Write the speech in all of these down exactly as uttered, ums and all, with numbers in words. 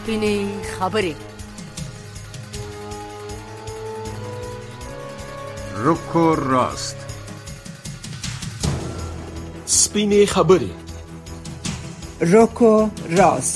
سپینې خبرې. رکو راست. سپینې خبرې. رکو راست.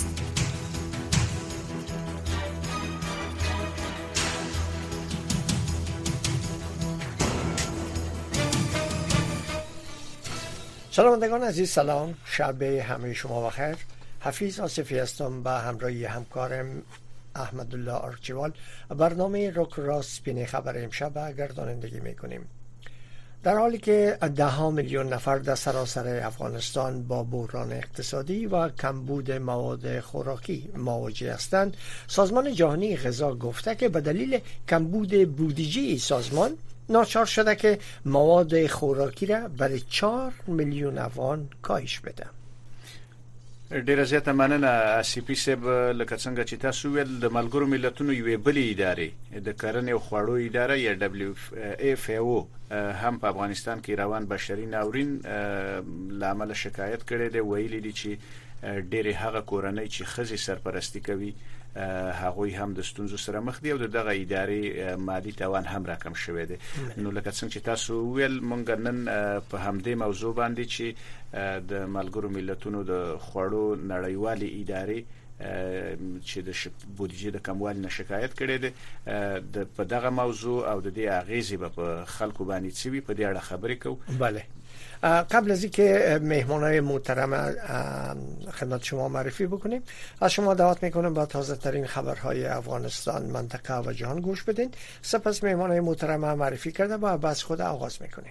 شنوندگان عزیز سلام، شب همه شما بخیر. حفیظ آصفی هستم به همراهی همکارم احمدالله آرچیوال برنامه رک راست سپینې خبر امشب گردانندگی میکنیم. در حالی که ده ها میلیون نفر در سراسر افغانستان با بحران اقتصادی و کمبود مواد خوراکی مواجه هستند، سازمان جهانی غذا گفته که به دلیل کمبود بودجه سازمان ناچار شده که مواد خوراکی را برای چهار میلیون افغان کاهش بده. ډیره زیاته مننه اسیپی صاحب. لکه څنګه چې تاسو ویل، د ملګرو ملتونو یوې بلې ادارې د کرنې او خوړو اداره یا دبليو اف او هم په افغانستان کې روان بشري ناورین لامل شکایت کړي دی. ویلي دي چې ډېر هغه کورنۍ چې ښځې سرپرستی کوي هغوی هم د ستونزو سره مخ دي او دغه ادارې مالی توان هم راکم شوی دی. نو لکه څنګه چې تاسو ویل، مونږ نن په همدې موضوع باندې چې د ملګرو ملتونو د خوړو نړیوالې ادارې چې د بودیجې د کموالي نه شکایت کړي دي، په دغه موضوع او د دې اغیزې په خلکو باندې څه وي په دې اړه خبرې کوو. بله، قبل از اینکه مهمانای محترم خدمت شما معرفی بکنیم، از شما دعوت میکنم با تازه ترین خبرهای افغانستان، منطقه و جهان گوش بدین. سپس مهمانای محترم معرفی کرده و بس خود آغاز میکنیم.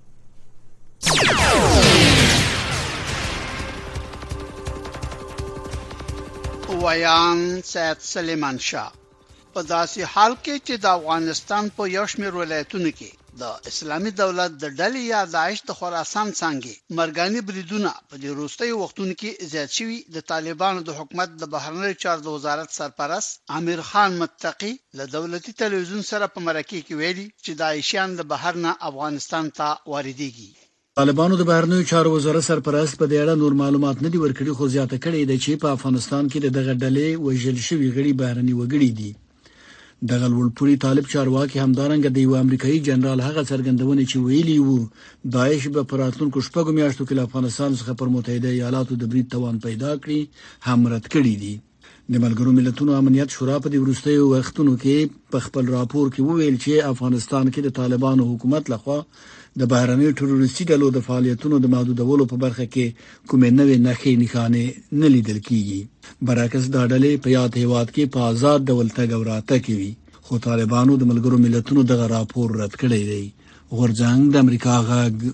ویان سید سلیمان شاه په داسې حال کې چې د افغانستان په یو شمېر ولایتونو کې د اسلامي دولت د ډلې یا داعش د خراسان څنګه مرګاني بریدونه په دې وروستي وختونو کې زیات شوي، د طالبانو د حکومت د بهرنیو چارو د وزارت سرپرست امیر خان متقی له دولتي تلویزیون سره په مرکه کې ویلي چې داعشیان د بهر نه افغانستان ته واردېږي. طالبانو د بهرنیو چارو وزارت سرپرست په دې اړه نور معلومات نه دي ورکړي، خو زیاته کړي ده چې په افغانستان کې دغه ډلې وژل شوي غړي بهرني وګړي دي. دغه لوړپوړي طالب چارواکي همدارنګه د یو امریکایي جنرال هغه څرګندونه چې ویلي وو داعش به په راتلونکو شپږو میاشتو کې له افغانستان څخه پر متحده ایالاتو د برید توان پیدا کړي هم رد کړي دي. د ملګرو ملتونو امنیت شورا په دې وروستیو وختونو کې په خپل راپور کې وویل چې افغانستان کې د طالبانو حکومت لخوا د بهرنیو تروریستي ډلو د فعالیتونو د محدودولو په برخه کې کومې نوې نښې نښانې نه لیدل کیږي. برعکس دا ډلې په یاد هیواد کې په آزاد ډول تګ او راتګ کوي، خو طالبانو د ملګرو ملتونو دغه راپور رد کړی دی. غورځنګ د امریکا غږ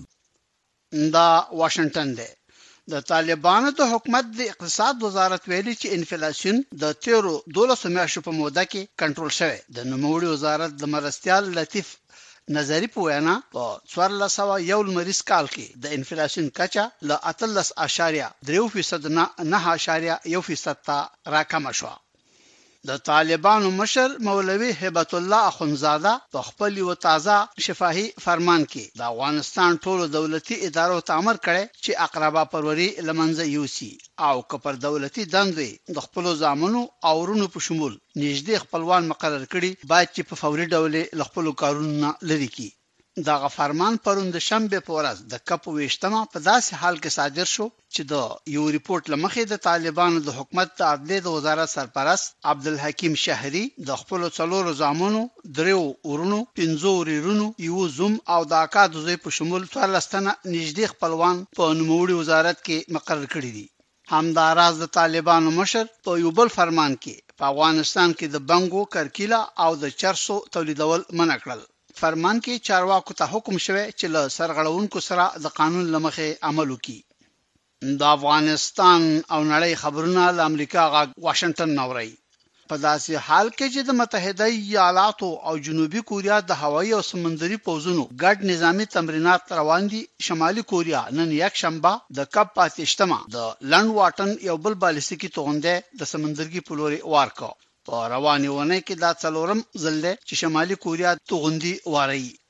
دا واشنگټن دی. د طالبانو د حکومت د اقتصاد وزارت ویلي چې انفلیشن د تیرو دولسو میاشتو په موده کې کنټرول شوی. د نوموړي وزارت د مرستیال لطیف نظری په وینا په څوارلس سوه یو لمریز کال کې د انفلیشن کچه له اتلس اعشاریه درې فیصد نه نه اعشاریه یو فیصد ته راکمه شوه. د طالبانو مشر مولوي هبت الله اخونزاده په خپل یو تازه شفاهي فرمان کې د افغانستان ټولو دولتي ادارو ته امر کړی چې اقربا پروري لمنځه یوسي او که پر دولتي دندوي د خپل ځامنو او ورونو په شمول نږدې خپلوان مقرر کړي باید چې په فوري ډول له خپل کارونو لري کی. دغه فرمان پرون د شنبه په ورځ د کپ ویشتمه په داسې حال کې صادر شو چې د یو ریپورت لمخې د طالبانو د حکومت د عدلیې د وزارت سرپرست عبدالحکیم شهري د خپل څلورو ځامنو دریو ورونو پنځو ورونو یو زوم او د اکا د زوی په شمول څوارلس تنه نږدې خپلوان په نوموړي وزارت کې مقرر کړي دي. همداراز د طالبانو مشر په یو بل فرمان کې په افغانستان کې د بنګو، کرکیلا او د چرسو تولیدول منع کړل. فرمان کې چارواکو ته حکم شوی چې له سرغړونکو سره د قانون لمخې عمل وکړي. د افغانستان او نړۍ خبرونه له امریکا غږ واشنگټن نوري. په داسې حال کې چې د متحده ایالاتو او جنوبي کوریا د هوایي او سمندري پوځونو ګډ نظامی تمرینات روان دي، شمالي کوریا نن یک شنبه د کپ پاتشتمه د لند واټن یو بل بالستیکي توغنده د سمندرګي په لوري وارکو. په رواني ونه کې دا څلورم ځل دی چې شمالي کوریا توغندي واري.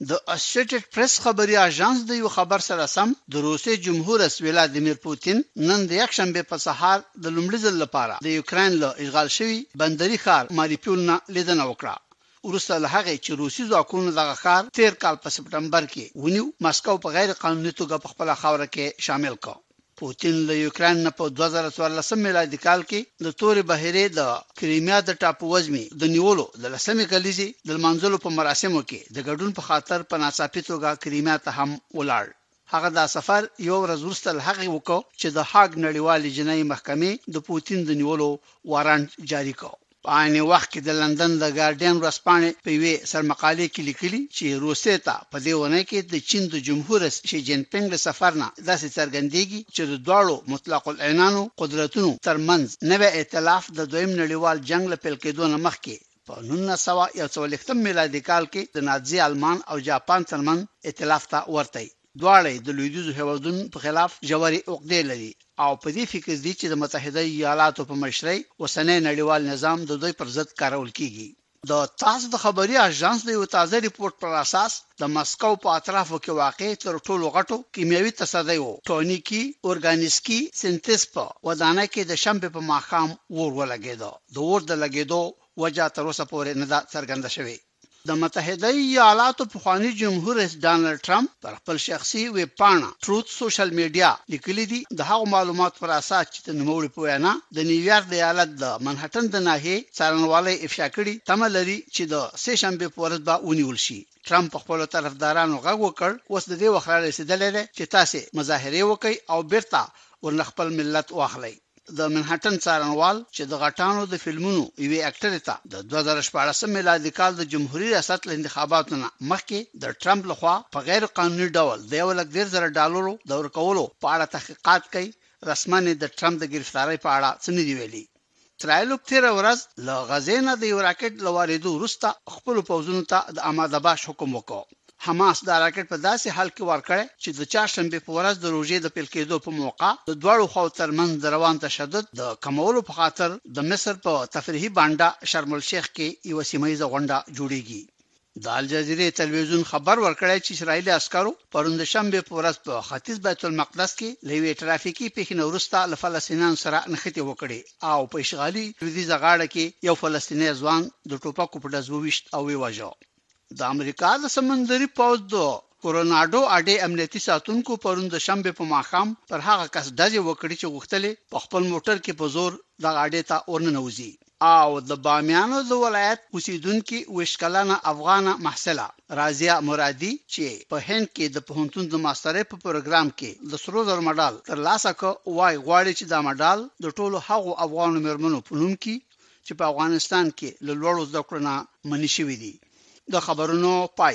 د اسوسییټډ پریس خبري اژانس د یو خبر سره سم د روسي جمهور رئیس ولادیمیر پوتین نن د یک شنبه په سهار د لومړي ځل لپاره د یوکرين له اشغال شوی بندري ښار ماریپول نه لیدنه وکړه. ورسته له هغه چې روسي ځواکونو دغه ښار تیر کال په سپټمبر کې ونیو، مسکو په غیر قانوني توګه په خپل خاوره کې شامل کړ. پوتین له یوکرين نه په دوه زره څوارلس میلادي کال کې د تورې بهیرې د کریمیا د ټاپو وزمي د نیولو د لسمې کلیزې د منځلو په مراسمو کې د ګډون په خاطر په ناڅاپي توګه کریمیا ته هم ولاړ. هغه دا سفر یو ورځ وروسته هغه وکړ چې د هاګ نړیوالې جنایي محکمې د پوتین د نیولو وارانټ جاری کړ. په عین وخت کې د لندن د ګارډین ورځپاڼې په وی سرمقالې کې لیکلي چې روسیې ته په دې ونه کې د چین د جمهور رئیس شي جین پینګ له سفر نه داسې څرګندېږي چې د دواړو مطلق العنانو قدرتونو ترمنځ نوې ائتلاف د دویم نړیوال جنگ له پیل کېدو نه مخکې په نولس سوه یو څلوېښتم میلادي کال کې د نازي آلمان او جاپان ترمنځ ائتلاف ته ورته دواړه د لویدیځو هیوادونو په خلاف جوړي عقدې لري او په دې فکر دي چې د متحده ایالاتو په مشرۍ اوسنۍ نړیوال نظام د دوی پر ضد کارول کیږي. د تاس د خبري اژانس د یو تازه ریپورت پر اساس د مسکو په اطرافو کې واقع تر ټولو غټو کیمیاوي تصدیو ټونیکی اورګانیسکی سنتز په ودانه کې د شنبه په ماښام ور ولګیدو. د ور د لګیدو وجه تر اوسه پورې نه ده څرګنده شوې. د متحده ایالاتو پخوانی جمهور رئیس ډانلډ ټرمپ پر خپل شخصي ویب پاڼه ټروت سوشل میډیا لیکلي دي د هغو معلومات پر اساس چې د نوموړي په وینا د نیویارک د ایالت د منهټن د ناحیې څارنوالۍ افشا کړي تمه لري چې د سه شنبه په ورځ به ونیول شي. ټرمپ خپل طرفدارانو غږ وکړ اوس د دې وخت رسیدلې ده چې تاسو مظاهره وکړي او بیرته ورن خپل ملت واخلي. د منهټن څارنوال چې د غټانو د فلمونو یوې اکټر ته د دوه زره شپږ میلادي کال د جمهوریت ریاست له انتخاباتو نه مخکې د ټرمپ لخوا په غیر قانوني ډول د یو لک ډیر زره ډالرو د ورکولو په اړه تحقیقات کوي. رسماً د ټرمپ د گرفتاری په اړه څه نه دی ویلي. اسرائیل تیر ورځ له غزې نه د یو راکټ لواریدو وروسته خپل پوځونو ته د آماده باش حکم وکړ. حماس دا راکټ په داسې حال کې ورکړی چې د چهارشنبه په ورځ د روژې د پیل کېدو په موقع د دواړو خواو ترمنځ د روان تشدد د کمولو په خاطر د مصر په تفریحي بانډه شرم الشیخ کې یو سیمایي غونډه جوړیږي. د الجزیره تلویزیون خبر ورکړی چې اسرائیلي عسکرو پروند شنبه په ورځ په ختیځ بیت المقدس کې لوی ترافیکي پیښې وروسته له فلسطینیانو سره نښتې وکړي او په اشغالي لویدیځه غاړه کې یو فلسطینی ځوان د ټوپکو په ډز وویشت او ویواژه. د امریکا د سمندري پوځ د کوروناډو اډې امنیتي ساتونکو پروند شنبه په ماښام پر هغه کس ډزې وکړي چې غوښتلې په خپل موټر کې په زور د اډې ته ورننوځي او د بامیانو د ولایت اوسیدونکو وشکلانه افغانه محصله رازیا مرادي چې په هند کې د پوهنتون د ماسترۍ په پروګرام کې د سرو زر مډال ترلاسه کړ وای غواړي چې دا مډال د ټولو هغو افغان مېرمنو په نوم کې چې په افغانستان کې له لوړو زده کړو نه منع شوي دي. د خبرونو پای.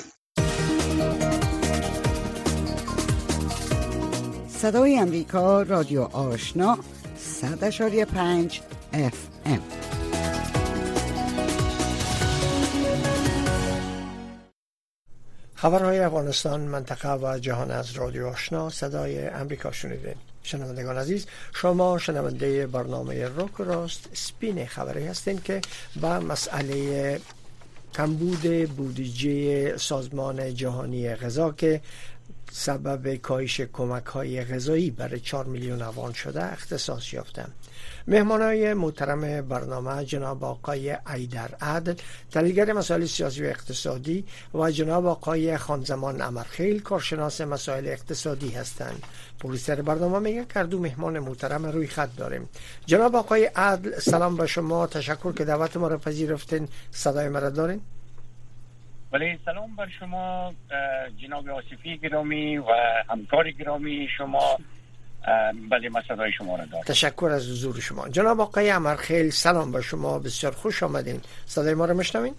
صدای امریکا رادیو آشنا صد اشاری پنج اف ام. خبرهای افغانستان، منطقه و جهان از رادیو آشنا صدای امریکا شنیدین. شنوندگان عزیز، شما شنونده برنامه روک راست سپین خبری هستین که با مسئله کمبود بودجه سازمان جهانی غذا که سبب کاهش کمک‌های غذایی برای چهار میلیون افغان شده اختصاص یافتند. مهمانای محترم برنامه جناب آقای ایدر عدل، تحلیلگر مسائل سیاسی و اقتصادی، و جناب آقای خانزمان امرخیل، کارشناس مسائل اقتصادی هستند. پرویسر برنامه میگه که دو مهمان محترم روی خط داریم. جناب آقای عدل، سلام به شما، تشکر که دعوت ما را پذیرفتین. صدای ما را دارین؟ بله، سلام بر شما جناب آصفی گرامی و همکار گرامی شما. بله، من صدای شما را دارم. تشکر از حضور شما. جناب آقای امرخیل، سلام به شما، بسیار خوش آمدین. صدای ما را میشنوین؟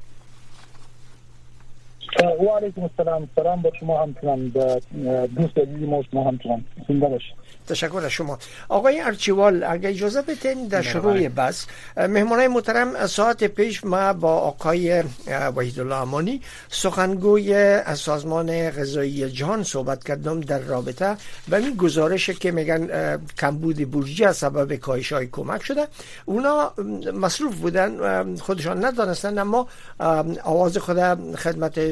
و علیکم السلام. سلام به شما همچنان، دوست عزیزی ما شما همچنان. زنده باشید. تشکر از شما. آقای ارچیوال، اگه اجازه بدین در شروع بحث، مهمانای محترم، ساعت پیش ما با آقای وحیدالله امانی سخنگوی سازمان غذایی جهان صحبت کردم در رابطه با این گزارش که میگن کمبود بودجه سبب کاهش های کمک شده. اونا مصروف بودن، خودشان ندانستن، اما آواز خود خدمت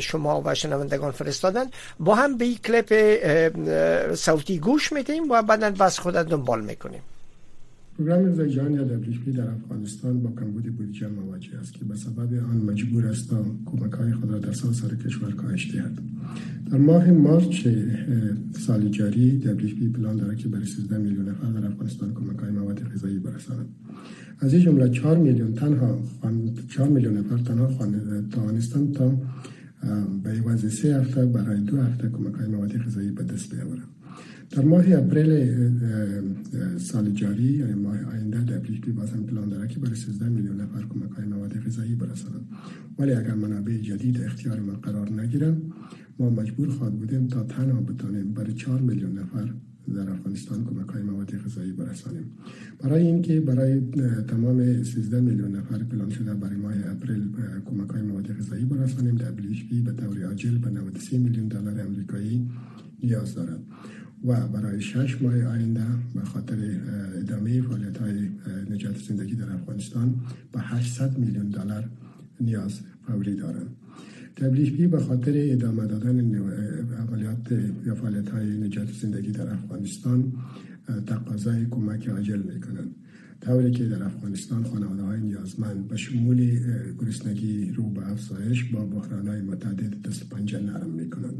شما و شنوندگان فرستادن با هم به این کلیپ صوتی گوش میدیم و بعداً بس خود دنبال میکنیم. پروگرام زیجان یا دبلیو پی در افغانستان با کمبود بودجه مواجه است که به سبب آن مجبور است تا کمک‌های خود را در سراسر کشور کاهش دهد. در ماه مارچ سال جاری دبلیو پی پلان دارد که برای سیزده میلیون نفر در افغانستان کمک‌های مواد غذایی برساند. از این جمله چهار میلیون تنها چهار میلیون نفر تنها توانستند تا به عوض سه هفته برای دو هفته کمک‌های مواد غذایی به دست بیاورند. در ماه اپریل سال جاری یعنی ماه آینده دبلیو پی باز هم پلان دارد که برای سیزده میلیون نفر کمک‌های مواد غذایی برساند. ولی اگر منابع جدید اختیار ما قرار نگیرند ما مجبور خواهد بودیم تا تنها بتانیم برای چهار میلیون نفر در افغانستان کمک‌های مواد غذایی برسانیم. برای اینکه برای تمام سیزده میلیون نفر پلان شده برای ماه اپریل کمک‌های مواد غذایی برسانیم دبلیو پی به طور عاجل به نود و سه میلیون دلار آمریکایی نیاز دارد و برای شش ماه آینده به خاطر ادامه فعالیت‌های نجات زندگی در افغانستان به هشتصد میلیون دلار نیاز فوری دارند. دبلیو پی به خاطر ادامه دادن عملیات یا فعالیت‌های نجات زندگی در افغانستان تقاضای کمک عاجل می‌کنند، طوری که در افغانستان خانواده‌های نیازمند به شمول گرسنگی رو به افزایش با بحران‌های متعدد دست پنجه نرم می‌کنند.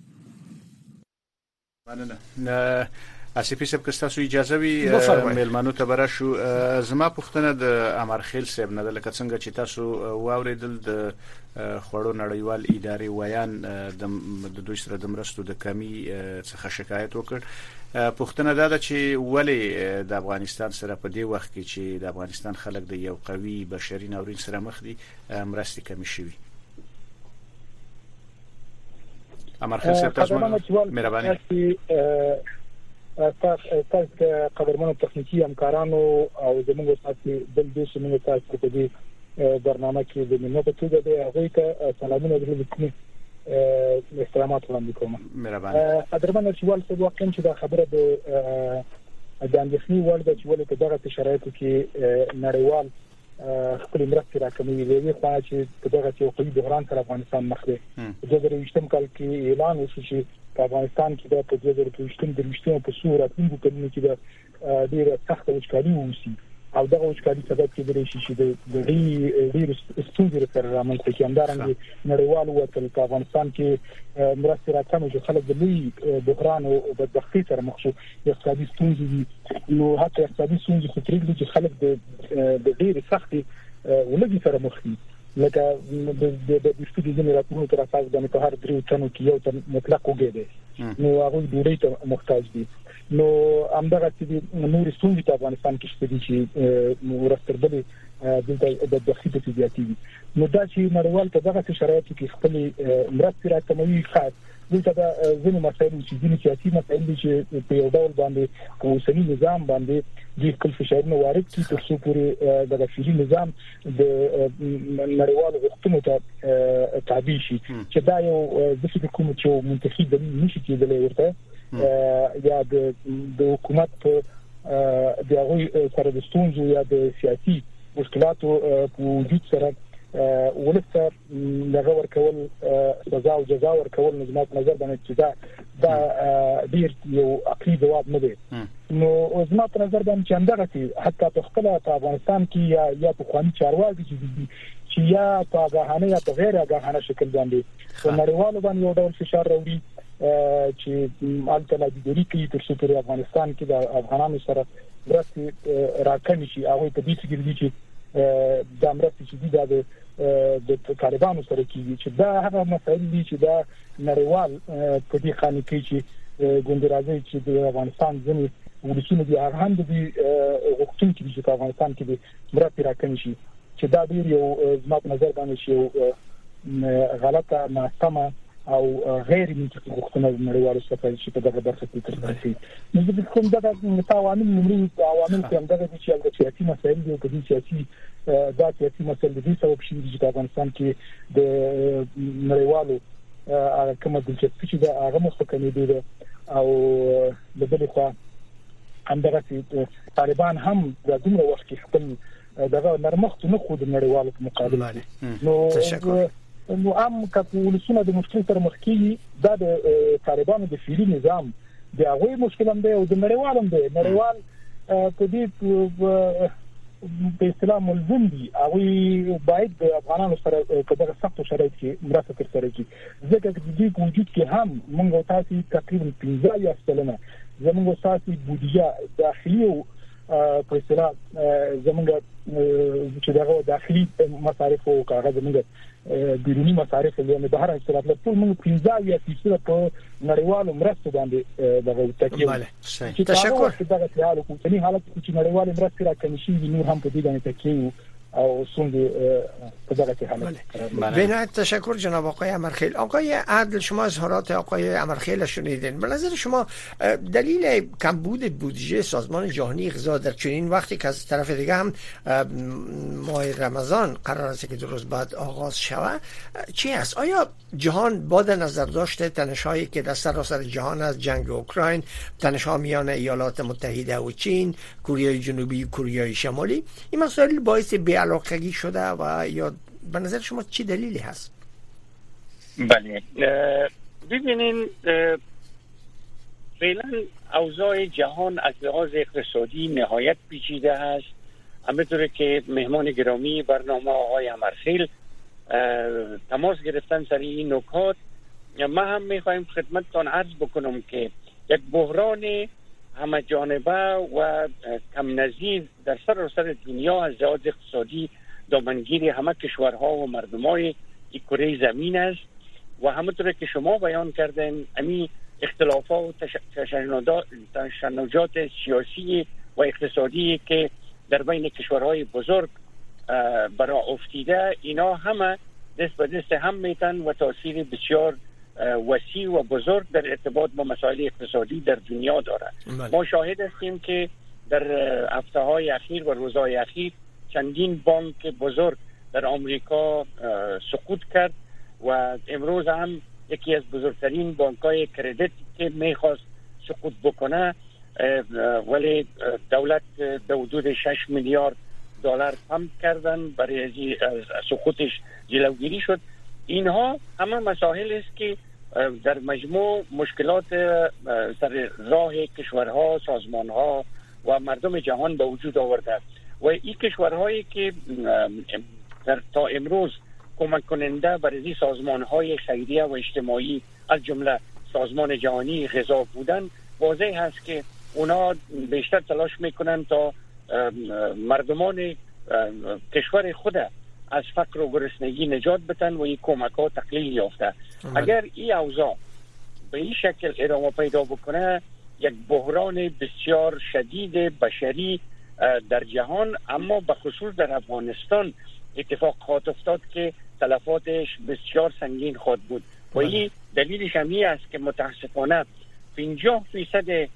مننه. اسیپی سب که تاسو اجازه وي ملمنو ته براشو زما پوښتنه د امرخیل صاحب نه د لکه څنګه چې تاسو واوریدل د خوړو نړیوال ادارې ویان د دوی سره د مرستو د کمی څخه شکایت وکړ. پوښتنه دا ده چې ولی د افغانستان سره په دې وخت کې چې د افغانستان خلک د یو قوي بشري ناورین سره مخ دي مرستې کمی شوي. امرخیل صاحب تاسو مهرباني تاسو قدرمنو تخنیکی همکارانو او زموږ ساتي بل د شمول تاسو په دې برنامه کې د مننه په توګه د هغه ته سلامونه درلودم احترامات وړاندې کوم. مهرباني. قدرمنو چې ول څه واقعا چې دا خبره د د اندېښنې وړ ده چې ولې په دغه شرایطو کې نړیوال خپل مرستې راکموي. لوی خوا چې په دغه یو قوي بحران سره افغانستان مخ دی. د دوه زره یوولسم کال کې اعلان وشو چې په افغانستان کې د دوه زره یوولسم د رښتینو په صورت راتلونکو کلونو کې د ډېر سخت وچکالي ووسي او دغه وچکالي سبب کېدلی شي چې د ډېر ستونزې سره رامنځته کړي. همدارنګه نړیوال وکیل په افغانستان کې مرستې راکمې چې خلک د لوی بحران او بدبختۍ سره مخ شو. اقتصادي ستونزې دي نو حتی اقتصادي ستونزې خو پرېږدي چې خلک د ډېرې سختې ولږې سره مخ دي. لکه د د سپیډي جنراتورونو تر اساس باندې په هر درې تنو کې یو تن مطلق وګړي دي نو هغه ډوډۍ ته محتاج دي. نو همدغه چې نور ستونزې په افغانستان کې شته دي چې ورستربلې دلته د دخیل په زیاتې دي. نو دا چې نړیوال په دغه شرایطو کې خپل مرستې راکموي خاص دلته د ځینو مسایلو چې ځینې سیاسي مسایل دي چې په یو ډول باندې په اوسني نظام باندې د خپل فشارونه وارد کړي تر څو پورې د بشري نظام د نړیوالو غوښتنو ته تابع شي چې دا یو د فکر کوم چې منتخب دلیل نشي کېدلی ورته یا د حکومت د هغوی سره د ستونزو یا د سیاسي مشکلاتو په وجود سره ولسته دغه ورکول سزا او جزا ورکول نظام نظر باندې چې دا دا ډیر یو عقلي جواب نه دی. نو زما په نظر باندې چې همدغه حتی په خپل په افغانستان کې یا یا په قانون چارواکي چې یا په غاهانه یا په غیر غاهانه شکل باندې په نړیوالو باندې یو ډول فشار راوړي چې البته د دې کې تر څو په افغانستان کې د افغانانو سره مرستې راکمې شي. هغه په دې کې دي چې د مرستې چې د د طالبانو سره کیږي چې دا هغه مسایل دي چې دا نړیوال په دې خانه کې چې ګوند راځي چې د افغانستان ځینې ولسونه دي هغه هم د غوښتنې کې چې په افغانستان کې د مرستې راکمې شي چې دا ډیر یو زما په نظر باندې یو غلطه ناسمه او غیر منطقي غوښتنه نړیوالو څخه چې په دغه برخه کې ترسره شي. نو د کوم دغه عوامل نمرې عوامل چې همدغه دي چې هغه سیاسي مسایل دي او په دې سیاسي دا سیاسي مسایل دي سبب شي چې په افغانستان کې د نړیوالو هغه کومه دلچسپي چې هغه مخکنه دي او د بل خوا همدغه طالبان هم د دومره وخت کې خپل دغه نرمښت نه خو د نړیوالو په مقابل نو نو هم که ولسونه د مشکل سره مخ کیږي دا د طالبانو د فعلی نظام د هغوی مشکل هم دی او د نړیوال هم دی. نړیوال په دې په اصطلاح ملزم دي هغوی باید د افغانانو سره په دغه سختو شرایطو کې مرسته ترسره کړي ځکه چې د دې وجود کې هم موږ او تاسو تقریبا پنځه یا سلنه زموږ او تاسو بودیجه داخلي او په اصطلاح زموږ چې دغه داخلي مصارف او کاغذ زموږ بیرونی مصارف له بهر اصطلاح له ټول موږ پنځه یا فیصد په نړیوالو مرستو باندې دغه تکیه. تشکر. دغه حالت کوچنی حالت چې نړیوال مرستې راکړي شي نور هم په دې باندې تکیه او سوند په دغه حالت. بنایت تشکر جناب آقای امرخیل. آقای عادل شما اظهارات آقای امرخیل شنیدین. به نظر شما دلیل کمبود بودجه سازمان جهانی غذا در چنین وقتی که از طرف دیگه هم ماه رمضان قرار است که درست بعد آغاز شود چی است؟ آیا جهان با در نظر داشته تنش‌هایی که در سراسر جهان از جنگ اوکراین، تنش‌ها میان ایالات متحده و چین، کره جنوبی و کره شمالی، این مسائل باعث بی‌علاقگی شده و یا به نظر شما چی دلیلی هست؟ بله ببینین فعلا اوضاع جهان از لحاظ اقتصادی نهایت پیچیده است. همونطور که مهمان گرامی برنامه آقای امرخیل تماس گرفتن سر این نکات، ما هم میخوایم خدمتتان عرض بکنم که یک بحران همه جانبه و کم نظیر در سراسر دنیا از لحاظ اقتصادی دامنگیر همه کشورها و مردمای این کره زمین است و همونطور که شما بیان کردین امی اختلافات و تشنجات سیاسی و اقتصادی که در بین کشورهای بزرگ برای افتیده اینا همه دست به دست هم میتن و تاثیر بسیار وسیع و بزرگ در ارتباط با مسائل اقتصادی در دنیا دارد. ما شاهد هستیم که در هفته های اخیر و روزهای اخیر چندین بانک بزرگ در آمریکا سقوط کرد و امروز هم یکی از بزرگترین بانک‌های کردیت که میخواست سقوط بکنه ولی دولت به حدود شش میلیارد دلار پمپ کردن برای سقوطش جلوگیری شد. اینها همه مسائل است که در مجموع مشکلات سر راه کشورها، سازمانها و مردم جهان به وجود آورده و این کشورهایی که در تا امروز کمک کننده برای سازمانهای خیریه و اجتماعی از جمله سازمان جهانی غذا بودن، واضح هست که اونا بیشتر تلاش میکنن تا مردمان کشور خود از فقر و گرسنگی نجات بدن و این کمک ها تقلیل یافته. اگر این اوضاع به این شکل ادامه پیدا بکنه یک بحران بسیار شدید بشری در جهان، اما به خصوص در افغانستان اتفاق خواهد افتاد که تلفاتش بسیار سنگین خواهد بود و این دلیلش هم این است که متاسفانه پنجاه فیصد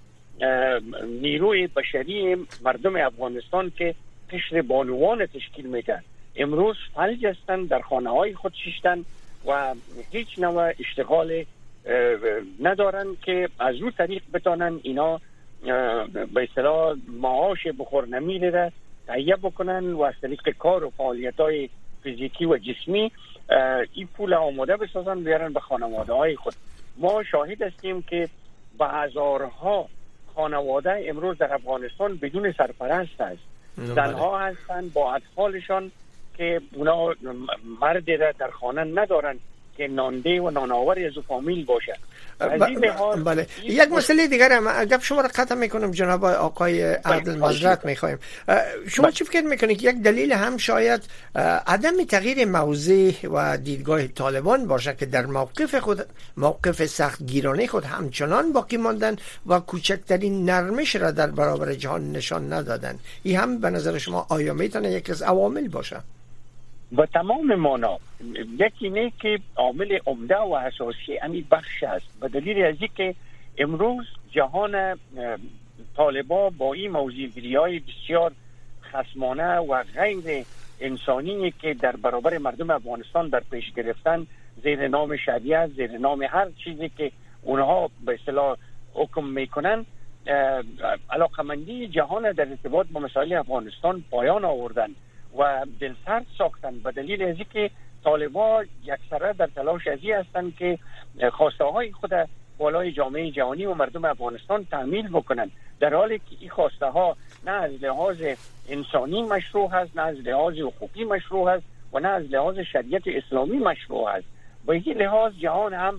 نیروی بشری مردم افغانستان که قشر بانوان تشکیل میدن امروز فلج هستند، در خانه های خود شیشتن و هیچ نوع اشتغال ندارن که از رو طریق بتانن اینا به اصطلاح معاش بخور نمیره تهیه بکنن و از طریق کار و فعالیت های فیزیکی و جسمی این پول آماده بسازن بیارن به خانواده های خود. ما شاهد هستیم که به هزارها خانواده امروز در افغانستان بدون سرپرست است، زنها هستند با اطفالشان که اونا مرد در خانه ندارن که نانده و نانآوری از فامیل باشه. بله یک مسئله دیگر هم گپ شما را قطع میکنم جناب آقای عادل، معذرت میخوایم. شما چی فکر میکنید که یک دلیل هم شاید عدم تغییر موضع و دیدگاه طالبان باشه که در موقف خود موقف سخت گیرانه خود همچنان باقی ماندن و کوچکترین نرمش را در برابر جهان نشان ندادن؟ این هم به نظر شما آیا میتونه یک از عوامل باشه؟ با تمام معنا یکی نه که عامل عمده و اساسی امی بخش است به دلیل از اینکه امروز جهان طالبا با این موضوعگیری‌های بسیار خصمانه و غیر انسانی که در برابر مردم افغانستان در پیش گرفتن زیر نام شریعت، زیر نام هر چیزی که اونها به اصطلاح حکم میکنن، علاقمندی جهان در ارتباط با مسائل افغانستان پایان آوردن و دلسرد ساختن به دلیل از اینکه طالبان یکسره در تلاش ازی هستند که خواسته های خود بالای جامعه جهانی و مردم افغانستان تأمیل بکنند، در حالی که این خواسته ها نه از لحاظ انسانی مشروع هست، نه از لحاظ حقوقی مشروع هست و نه از لحاظ شریعت اسلامی مشروع هست. به این لحاظ جهان هم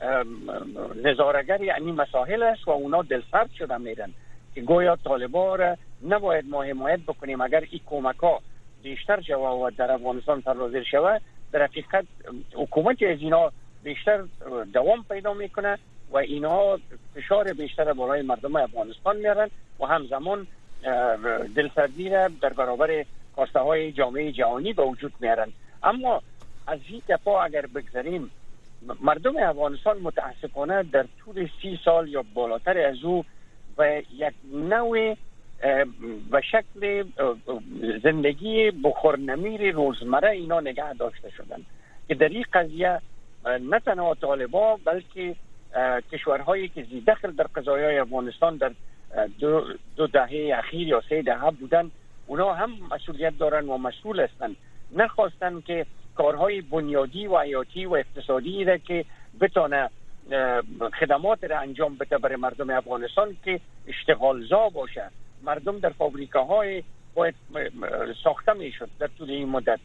نظاره‌گر یعنی مسائل است و اونا دلسرد شده میرن که گویا طالبان را نباید ما حمایت بکنیم. اگر این کمک ها بیشتر جواب و در افغانستان پردازش شود، در حقیقت حکومت از اینا بیشتر دوام پیدا میکنه و اینا فشار بیشتر بالای مردم افغانستان میارن و همزمان دلسردی را در برابر خواسته های جامعه جهانی به وجود میارن. اما از این دفعه اگر بگذاریم، مردم افغانستان متاسفانه در طول سی سال یا بالاتر از او و یک نوع و شکل زندگی بخورنمیر روزمره اینا نگه داشته شدن که در این قضیه نه تنها طالبان بلکه کشورهایی که زی دخل در قضایای افغانستان در دو, دو دهه اخیر یا سه دهه بودن، اونا هم مسئولیت دارن و مسئول هستن. نخواستن که کارهای بنیادی و حیاتی و اقتصادی را که بتونه خدمات را انجام بده برای مردم افغانستان که اشتغالزا باشه. مردم در فابریکاهای باید ساخته میشد، در طول این مدت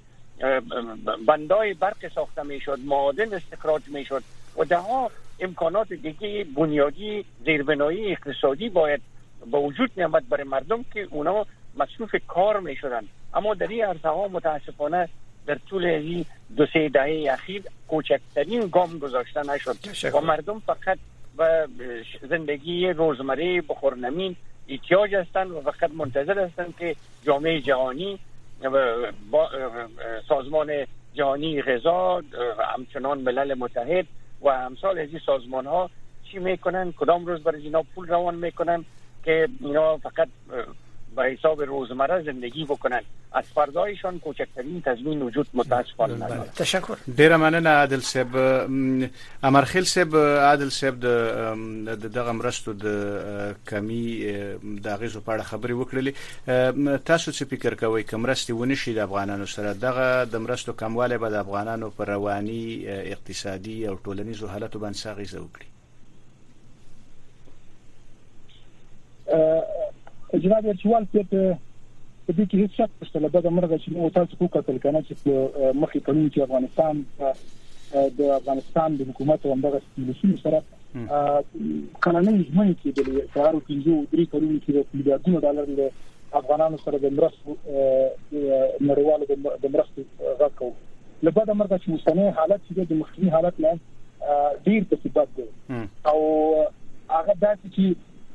بندای برق ساخته میشد، معادن استخراج میشد و ده ها امکانات دیگه بنیادی زیربنایی اقتصادی باید به وجود میامد برای مردم که اونا مصروف کار میشدن. اما در این عرصه ها متاسفانه در طول این دو سه دهه اخیر کوچکترین گام گذاشته نشد و مردم فقط به زندگی روزمره بخورنمین احتیاج هستند و فقط منتظر هستند که جامعه جهانی با سازمان جهانی غذا، همچنان ملل متحد و امثال از این سازمان ها چی میکنن، کدام روز برای اینا پول روان میکنن که اینا فقط به حساب روزمره زندگی بکنن. از فردایشان کوچکترین تضمین وجود متاسفانه نداره. تشکر. ډیره مننه عادل صاحب. امرخیل صاحب، عادل صاحب د دغه مرستو د کمی د غیزو په اړه خبرې وکړلې. تاسو څه فکر کوئ چې مرستې ونشي د افغانانو سره، دغه د مرستو کموالی به د افغانانو پر رواني، اقتصادي او ټولنیزو حالتو باندې څه اغیزه وکړي؟ جناب ارچوال په دې کې هیڅ شک نشته. له بده مرغه چې نو تاسو کو کتل کنه چې مخې قانون چې افغانستان د افغانستان د حکومت او دغه سیاسي سره قانوني ژمنې کې د قرارو کېږي درې قانون کې د میلیارډونو ډالر د افغانانو سره د مرستو نړیوالو د مرستو راکو. له بده مرغه چې مستنه حالت چې د مخکنی حالت نه ډیر تثبیت دی او هغه داسې چې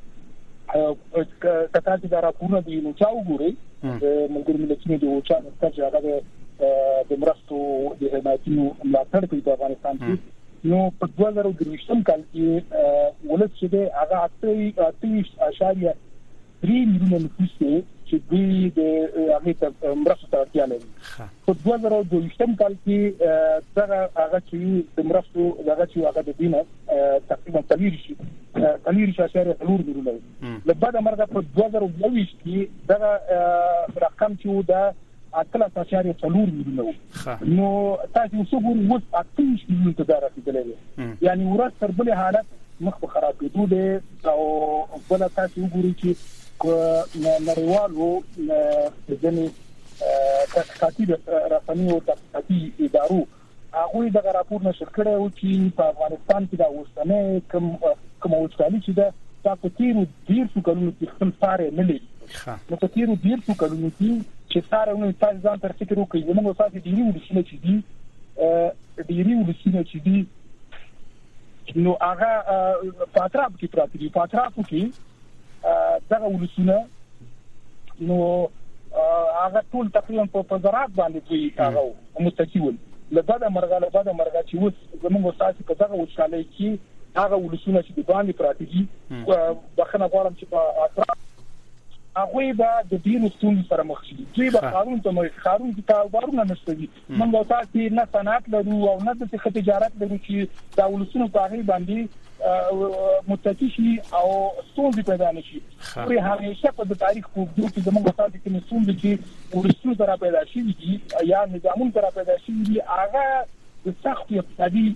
کته چې دا راپورونه دی نو چا وګوري د ملګرو ملتونو د اوچا مرکز هغه د مرستو د حمایتونو ملاتړ کوي په افغانستان کې. نو په دوه زره درویشتم کال کې ولس چې هغه اته اشاریه درې میلیونه نفوس چې د هغه ته مرستو ته اړتیا لري. په دوه زره درویشتم کال کې دا هغه چې د مرستو هغه چې هغه د دینه تقریبا تلیر شي تلیر شي اشاریه څلور میلیونه. له بعد مرګه په دوه زره دوه کې دا رقم چې دا اتل اشاریه څلور میلیونه. نو تاسو وګورئ وڅ اته میلیونه ته رسیدلې، یعنی ورځ تر بلې حالت مخ په خرابېدو دی. او بل تاسو وګورئ چې نړیوالو ځینې تحقیقاتي رسنۍ او تحقیقاتي ادارو هغه د راپور نشر کړی و چې په افغانستان کې دا اوسنۍ کوم کوم وچکالي چې ده تاسو تیرو ډیر څه کلونو کې خپل ساره نه لري. نو په تیرو ډیر څه کلونو کې چې ساره نو تاسو ځان تر فکر وکړئ زموږ تاسو د نیو لسینه چې دي د نیو لسینه چې دي نو هغه په اطراف کې پراته دي. په اطراف کې دغه ولسونه نو هغه ټول تقریبا په زراعت باندې دوی هغه مستقیل له بعد مرغه له بعد مرغه چې وس زموږ تاسو په دغه وشالۍ کې هغه ولسونه چې د باندې پراته دي بخنه غواړم چې په اطراف هغه به د دین ستون سره مخ شي. دوی به قانون ته مخ قانون کې کاروبارونه نشته. موږ تاسو نه صنعت لرو او نه د تجارت لرو چې دا ولسونه په هغه باندې متکی شي او ستونزې پیدا نشي. پرې همیشه په تاریخ کې چې زموږ تاسو کې ستونزې چې ورسره سره پیدا شي دي یا نظامون سره پیدا شي دي هغه د سخت اقتصادي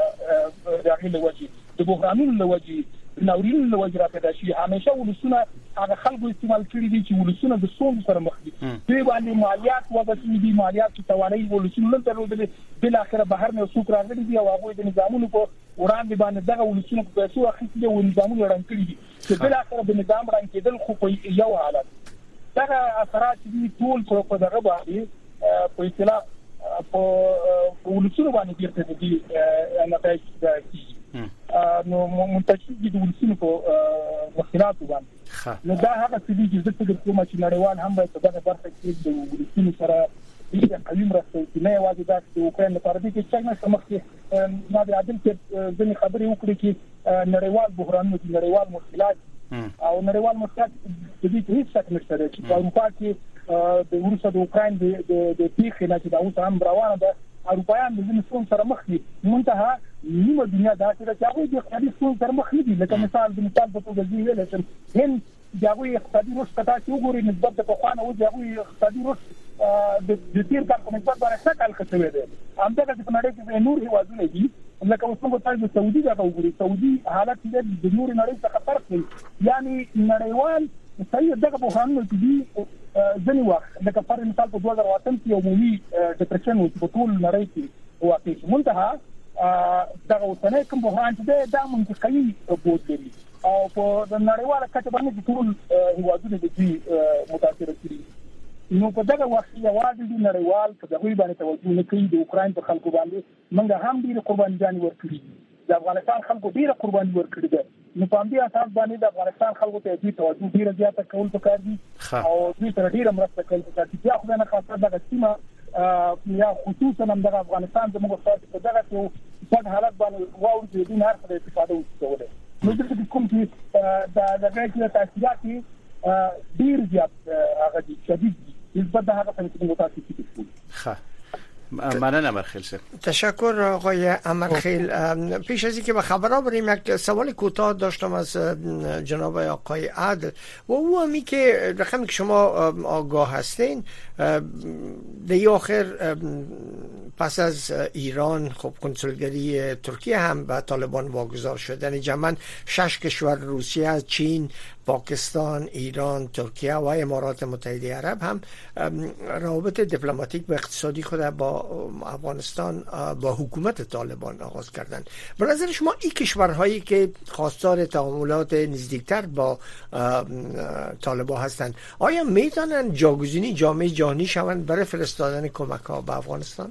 داخلي لوجه د بحرانونو لوجه ناورین لوجه را پیدا شي. همیشه ولسونه هغه خلکو استعمال کړی دي چې ولسونه د ستونزو سره مخ دي. دوی باندې مالیات وګټي دي، مالیات چې توانایي ولسونه نه درلودل، بل اخر بهر نه سوق راغلي دي او هغه د نظامونو په وړاندې باندې دغه ولسونه په پیسو اخیستي او نظامونه رنګ کړی دي چې بل اخر د نظام رنګ کېدل خو په یو حالت دغه اثرات دي ټول په دغه باندې په اصطلاح په ولسونه باندې بیرته دي نتایج دي. نو منتشر دي د ولسونو په مخالفت باندې. نو دا هغه څه دي چې د فکر کوم چې نړیوال هم باید په دغه برخه کې د ولسونو سره د قویم راستي نه یوازې دا چې اوکرين لپاره دي چې څنګه مخکې ما د عادل کې ځنې خبرې وکړې چې نړیوال بحرانونه دي، نړیوال مشکلات او نړیوال مشکلات د دې هیڅ څه نشته چې په اروپا کې د روسیې د اوکرين د د پیښې نه چې دا اوس هم روانه ده. اروپایان د ځینې سره مخ دي، منتها نیمه دنیا دا چې هغه د اقتصادي ستونزو سره مخ نه دي. لکه مثال د مثال په توګه دی ویل چې هند دغه اقتصادي رشد ته چې وګوري نسبت د پخوانه او دغه اقتصادي رشد د تیر کال په نسبت باندې څه کال خسوي دي. همدغه په نړۍ کې نور هیوادونه دي لکه اوس موږ تاسو سعودي دا وګورئ، سعودي حالت د نور نړۍ څخه فرق دی. یعنی نړیوال صحیح دغه بحرانونه دي ځنی وخت لکه پر مثال په دوه هزار او اته کې عمومي ډیپریشن و په ټول نړۍ کې واقع شو. منتها دغه اوسنۍ کوم بحران چې دا منطقي بود لري او په نړیواله کچه باندې ټول هیوادونه دي متاثر کړي. نو په دغه وخت یوازې د نړیوال په دغه باندې توجه نه کوي. د اوکرين په خلکو باندې موږ هم ډیره قرباني ورکړي، د افغانستان خلکو ډیره قرباني ورکړي ده. نو په دې اساس باندې د افغانستان خلکو ته دې توجه ډیره زیاته کول پکار دي او دې سره ډیره مرسته کول پکار دي. بیا خو نه خاصه دغه سیمه یا خصوصا هم د افغانستان د موږ سره په دغه یو څنګه حالت باندې واو دې نه هر څه استفاده وکړي. نو د دې کوم چې دا دغه چې تاسیسات ډیر زیات هغه دي شدید دي نسبت د هغه څنګه چې متاسف دي. ښه مننه امرخیل صاحب. تشکر آقای امرخیل. پیش از اینکه به خبرها بریم یک سوال کوتاه داشتم از جناب آقای عادل و او همی که رقمی که شما آگاه هستین در آخر پس از ایران خب کنسولگری ترکیه هم به طالبان واگذار شد، یعنی جمعاً شش کشور روسیه، چین، پاکستان، ایران، ترکیه و امارات متحده عرب هم روابط دیپلماتیک و اقتصادی خود با افغانستان با حکومت طالبان آغاز کردند. به نظر شما این کشورهایی که خواستار تعاملات نزدیکتر با طالبان هستند آیا میتونن جاگزینی جامعه جهانی شوند برای فرستادن کمک ها به افغانستان؟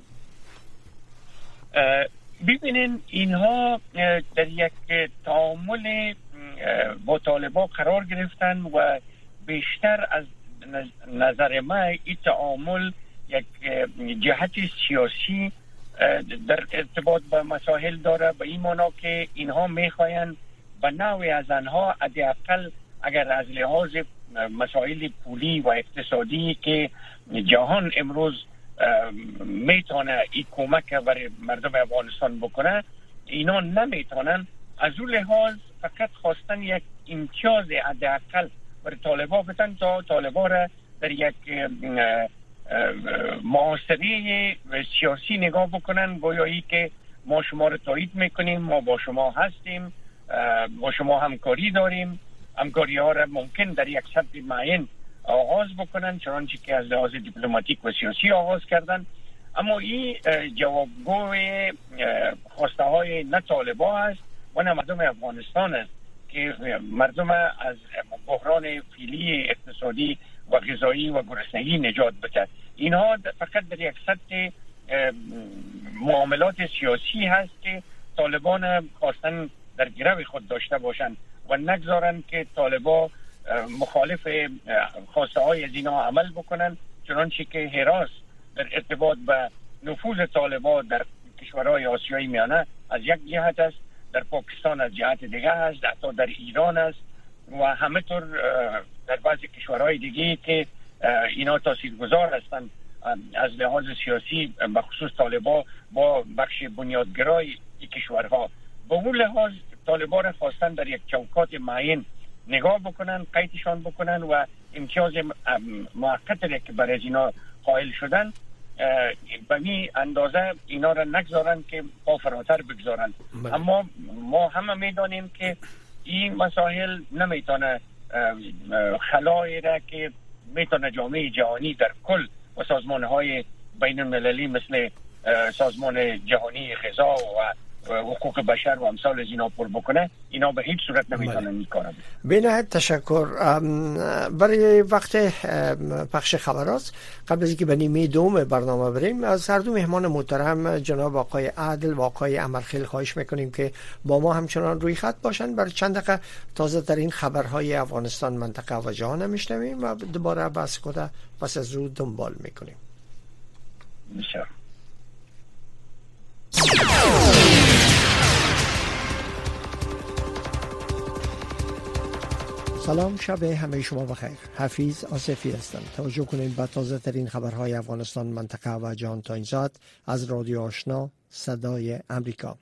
ببینین اینها در یک تعامل با طالبان قرار گرفتن و بیشتر از نظر من این تعامل یک جهت سیاسی در ارتباط با مسائل داره، به این معنا که اینها میخواین به نوعی از آنها حداقل اگر از لحاظ مسائل پولی و اقتصادی که جهان امروز میتونه این کمک برای مردم افغانستان بکنه اینا نمیتونن، از اون لحاظ فقط خواستن یک امتیاز حداقل برای طالبان بدن تا طالبان را در یک معاصره سیاسی نگاه بکنن، گویایی که ما شما را تایید میکنیم، ما با شما هستیم، با شما همکاری داریم. همکاری ها را ممکن در یک سطح معین آغاز بکنن چنانچه که از لحاظ دیپلماتیک و سیاسی آغاز کردن. اما این جوابگوی خواسته های نه طالبان است و نه مردم افغانستان است که مردم از بحران فعلی اقتصادی و غذایی و گرسنگی نجات بده. اینها فقط در یک سطح معاملات سیاسی هست که طالبان خواستن در گرو خود داشته باشند و نگذارن که طالبان مخالف خواسته های از اینها عمل بکنن، چنانچه که هراس در ارتباط به نفوذ طالبان در کشورهای آسیای میانه از یک جهت است، در پاکستان از جهت دیگه است، حتی در ایران است و همه طور در بعضی کشورهای دیگه که اینا تاثیرگذار هستند از لحاظ سیاسی، به خصوص طالبان با بخش بنیادگرای این کشورها. با اون لحاظ طالبان را خواستن در یک چوکات معین نگاه بکنن، قیدشان بکنن و امتیاز موقت را که برای اینا قائل شدن به می اندازه اینا را نگذارن که پا فراتر بگذارن. اما ما همه میدانیم که این مسائل نمیتونه خلایی را که میتونه جامعه جهانی در کل و سازمان های بین المللی مثل سازمان جهانی غذا و حقوق بشر و امثال از اینا پر بکنه، اینا به هیچ صورت نمیتونن این کارا بکنن. بنهایت تشکر. برای وقت پخش خبرات قبل از اینکه به نیمه دوم برنامه بریم، از هر دو مهمان محترم جناب آقای عادل و آقای امرخیل خواهش میکنیم که با ما همچنان روی خط باشن. برای چند دقیقه تازه ترین خبرهای افغانستان، منطقه و جهان میشنویم و دوباره بحث خود پس از رو دنبال میکنیم. بسیار سلام، شب همه شما بخیر. حفیظ آصفی هستم. توجه کنید به تازه ترین خبرهای افغانستان، منطقه و جهان تا این ساعت از رادیو آشنا صدای امریکا.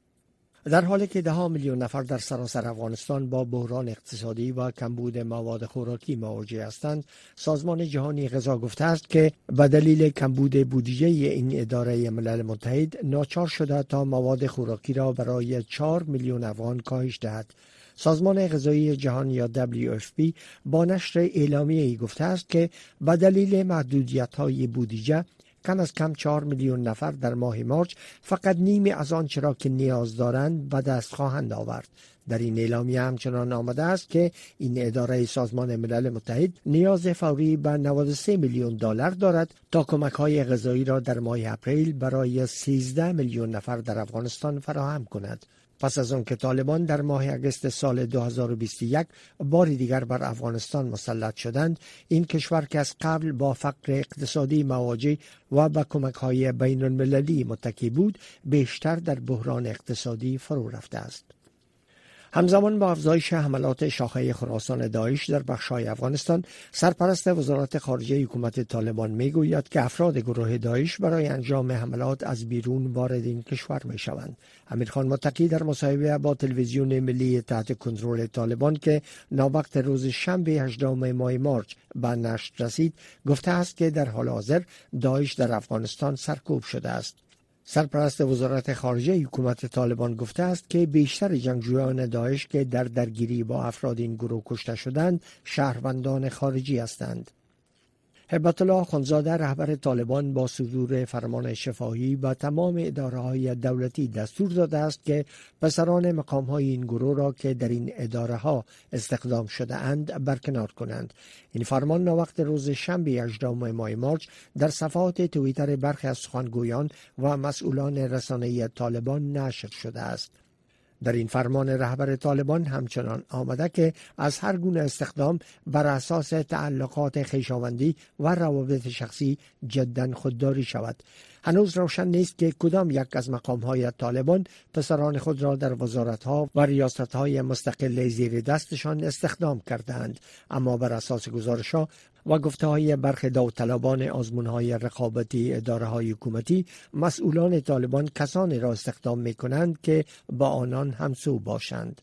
در حالی که ده ها میلیون نفر در سراسر افغانستان با بحران اقتصادی و کمبود مواد خوراکی مواجه هستند، سازمان جهانی غذا گفته است که به دلیل کمبود بودجه این اداره ملل متحد ناچار شده تا مواد خوراکی را برای چهار میلیون افغان کاهش دهد. سازمان غذایی جهان یا دبلیو اف پی با نشر اعلامیه‌ای گفته است که به دلیل محدودیت‌های بودجه کم از کم چهار میلیون نفر در ماه مارچ فقط نیمی از آنچه را که نیاز دارند به دست خواهند آورد. در این اعلامیه همچنان آمده است که این اداره سازمان ملل متحد نیاز فوری به نود و سه میلیون دلار دارد تا کمک‌های غذایی را در ماه اپریل برای سیزده میلیون نفر در افغانستان فراهم کند. پس از آن که طالبان در ماه اگست سال دو هزار و بیست و یک بار دیگر بر افغانستان مسلط شدند، این کشور که از قبل با فقر اقتصادی مواجه و به کمک‌های بین المللی متکی بود، بیشتر در بحران اقتصادی فرو رفته است. همزمان با افزایش حملات شاخه خراسان داعش در بخش‌های افغانستان، سرپرست وزارت خارجه حکومت طالبان میگوید که افراد گروه داعش برای انجام حملات از بیرون وارد این کشور میشوند. امیرخان متقی در مصاحبه با تلویزیون ملی تحت کنترل طالبان که ناوقت روز شنبه هجدهم ماه مارچ به نشر رسید، گفته است که در حال حاضر داعش در افغانستان سرکوب شده است. سرپرست وزارت خارجه حکومت طالبان گفته است که بیشتر جنگجویان داعش که در درگیری با افراد این گروه کشته شدند، شهروندان خارجی هستند. هیبت الله خانزاده رهبر طالبان با صدور فرمان شفاهی به تمام اداره‌های دولتی دستور داده است که پسران مقام‌های این گروه را که در این اداره‌ها استخدام شده اند برکنار کنند. این فرمان وقت روز شنبه هجدهم ماه مارچ در صفحات توییتر برخی از سخنگویان و مسئولان رسانه‌ای طالبان نشر شده است. در این فرمان رهبر طالبان همچنان آمده که از هر گونه استخدام بر اساس تعلقات خویشاوندی و روابط شخصی جدا خودداری شود. هنوز روشن نیست که کدام یک از مقام‌های طالبان پسران خود را در وزارت‌ها و ریاست‌های مستقل زیر دستشان استخدام کردند، اما بر اساس گزارش‌ها و گفته‌های برخی داوطلبان آزمون‌های رقابتی اداره‌های حکومتی، مسئولان طالبان کسانی را استخدام می‌کنند که با آنان همسو باشند.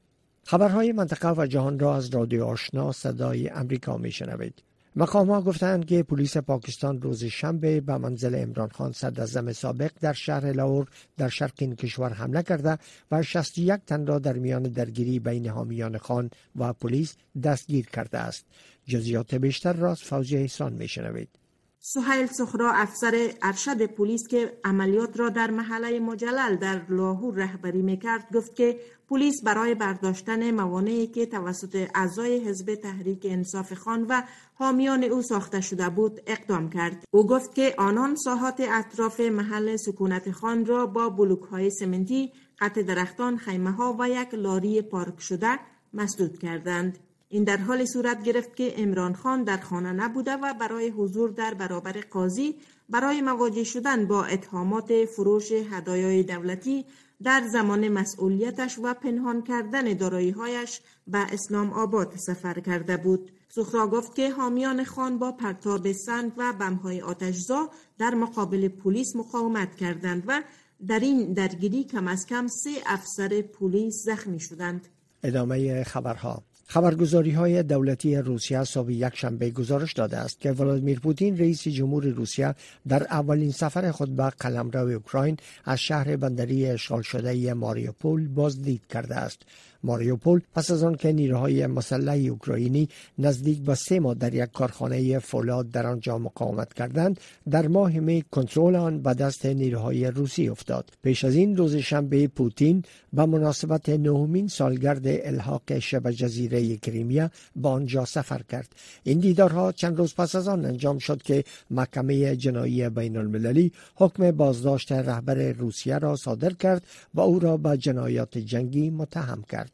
خبرهای منطقه و جهان را از رادیو آشنا صدای امریکا می‌شنوید. مقام‌ها گفتند که پلیس پاکستان روز شنبه به منزل عمران خان صدراعظم سابق در شهر لاهور در شرق این کشور حمله کرده و شصت و یک تن را در میان درگیری بین حامیان خان و پلیس دستگیر کرده است. جزئیات بیشتر را از فوزیه احسان می‌شنوید. سهیل سخرا افسر ارشد پلیس که عملیات را در محله مجلل در لاهور رهبری میکرد گفت که پلیس برای برداشتن موانعی که توسط اعضای حزب تحریک انصاف خان و حامیان او ساخته شده بود اقدام کرد. او گفت که آنان ساحات اطراف محل سکونت خان را با بلوک‌های سمنتی، قطع درختان، خیمه‌ها و یک لاری پارک شده مسدود کردند. این در حال صورت گرفت که عمران خان در خانه نبوده و برای حضور در برابر قاضی برای مواجه شدن با اتهامات فروش هدایای دولتی در زمان مسئولیتش و پنهان کردن دارایی‌هایش به اسلام آباد سفر کرده بود. سخرا گفت که حامیان خان با پرتاب سنگ و بمب‌های آتش‌زا در مقابل پلیس مقاومت کردند و در این درگیری کم از کم سه افسر پلیس زخمی شدند. ادامه خبرها. خبرگزاری های دولتی روسیه صبح یک شنبه گزارش داده است که ولادیمیر پوتین رئیس جمهور روسیه در اولین سفر خود به قلمرو اوکراین از شهر بندری اشغال شده ماریوپول بازدید کرده است. ماریوپول پس از آن که نیروهای مسلح اوکراینی نزدیک به سه ماه در یک کارخانه فولاد در آنجا مقاومت کردند، در ماه می کنترل آن به دست نیروهای روسی افتاد. پیش از این روز شنبه پوتین به مناسبت نهمین سالگرد الحاق شبه جزیره کریمیا به آنجا سفر کرد. این دیدارها چند روز پس از آن انجام شد که محکمه جنایی بین المللی حکم بازداشت رهبر روسیه را صادر کرد و او را به جنایات جنگی متهم کرد.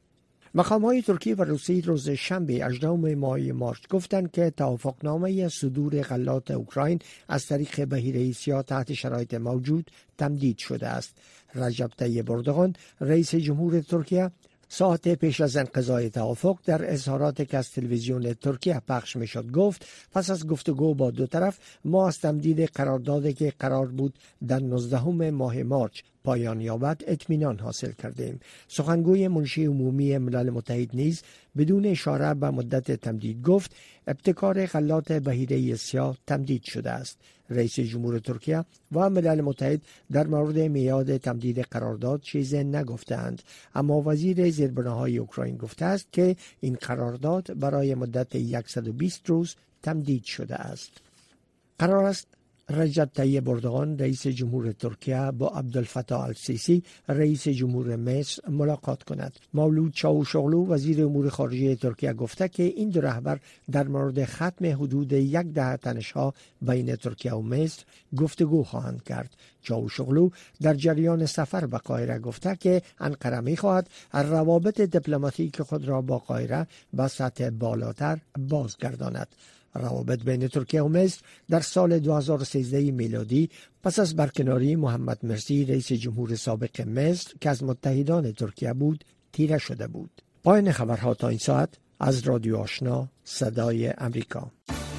مقام‌های ترکی و روسی روز شنبه هجدهم ماه مارس گفتند که توافقنامه صدور غلات اوکراین از طریق بحیره سیاه تحت شرایط موجود تمدید شده است. رجب طیب اردوغان رئیس جمهور ترکیه ساعت پیش از انقضای توافق در اظهاراتی که از تلویزیون ترکیه پخش میشد گفت پس از گفتگو با دو طرف ما از تمدید قراردادی که قرار بود در نوزدهم ماه مارس پایان یابد اطمینان حاصل کردیم. سخنگوی منشی عمومی ملل متحد نیز بدون اشاره به مدت تمدید گفت ابتکار غلات بحیره سیاه تمدید شده است. رئیس جمهور ترکیه و ملل متحد در مورد میعاد تمدید قرارداد چیزی نگفتند، اما وزیر زیربناهای اوکراین گفته است که این قرارداد برای مدت صد و بیست روز تمدید شده است. قرار است رجب طیب اردوغان رئیس جمهور ترکیه با عبدالفتاح السیسی رئیس جمهور مصر ملاقات کند. مولود چاوشوغلو وزیر امور خارجه ترکیه گفته که این دو رهبر در مورد ختم حدود یک دهه تنش‌ها بین ترکیه و مصر گفتگو خواهند کرد. چاوشوغلو در جریان سفر به قاهره گفته که انقره می‌خواهد روابط دیپلماتیک خود را با قاهره به سطح بالاتر بازگرداند. روابط بین ترکیه و مصر در سال دو هزار و سیزده میلادی پس از برکناری محمد مرسی رئیس جمهور سابق مصر که از متحدان ترکیه بود تیره شده بود. پایان خبرها تا این ساعت از رادیو آشنا صدای امریکا.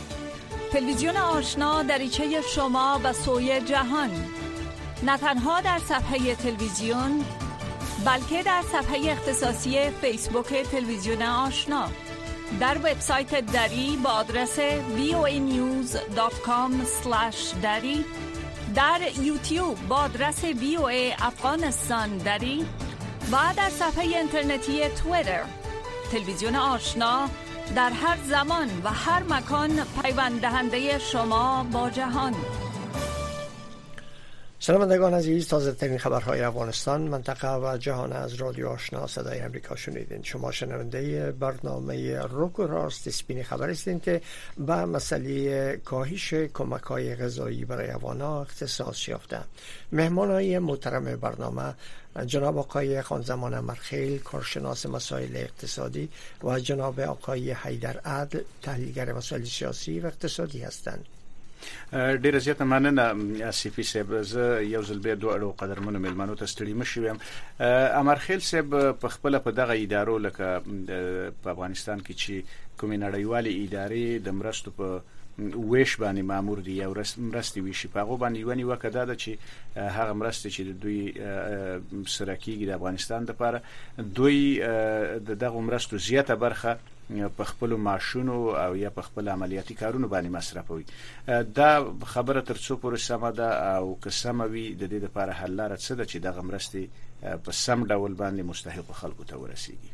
تلویزیون آشنا دریچه شما به سوی جهان، نه تنها در صفحه تلویزیون بلکه در صفحه اختصاصی فیسبوک تلویزیون آشنا، در وبسایت دری با آدرس وی او ای نیوز دات کام اسلش دری، در یوتیوب با آدرس وی او ای افغانستان دری و در صفحه اینترنتی توییتر. تلویزیون آشنا در هر زمان و هر مکان پیوند دهنده شما با جهان. شنوندگان عزیز، تازه ترین خبرهای افغانستان، منطقه و جهان از رادیو آشنا صدای امریکا شنیدین. شما شنونده برنامه روک و راست سپین خبر هستین که به مسئله کاهش کمک‌های غذایی برای افغان‌ها اختصاص یافته. مهمانای محترم برنامه جناب آقای خانزمان مرخیل، کارشناس مسائل اقتصادی، و جناب آقای حیدر عدل، تحلیلگر مسائل سیاسی و اقتصادی هستند. ډیر زیاته مننه اسیفي صاحب. زه یو ځل بیا دوه اړو قدرمنو مېلمنو ته ستړي مشو یم. امرخیل صاحب په خپل په دغه ادارو لکه په افغانستان کې چې کومې نړیوالې ادارې د مرستو په ویش باندې مامور دي یا مرستې ویشي په هغه باندې یو نیوکه ده چې هغه مرستې چې د دوی سره کېږي د افغانستان لپاره، دوی د دغه مرستو زیاته برخه په خپل معاشونو او یا په خپل عملیاتي کارونو باندې مصرفوي. دا خبره تر څو پورې سمه ده او که سمه وي د دې لپاره حل لاره څه ده چې دغه مرستې په سم ډول باندې مستحقو خلکو ته ورسیږي؟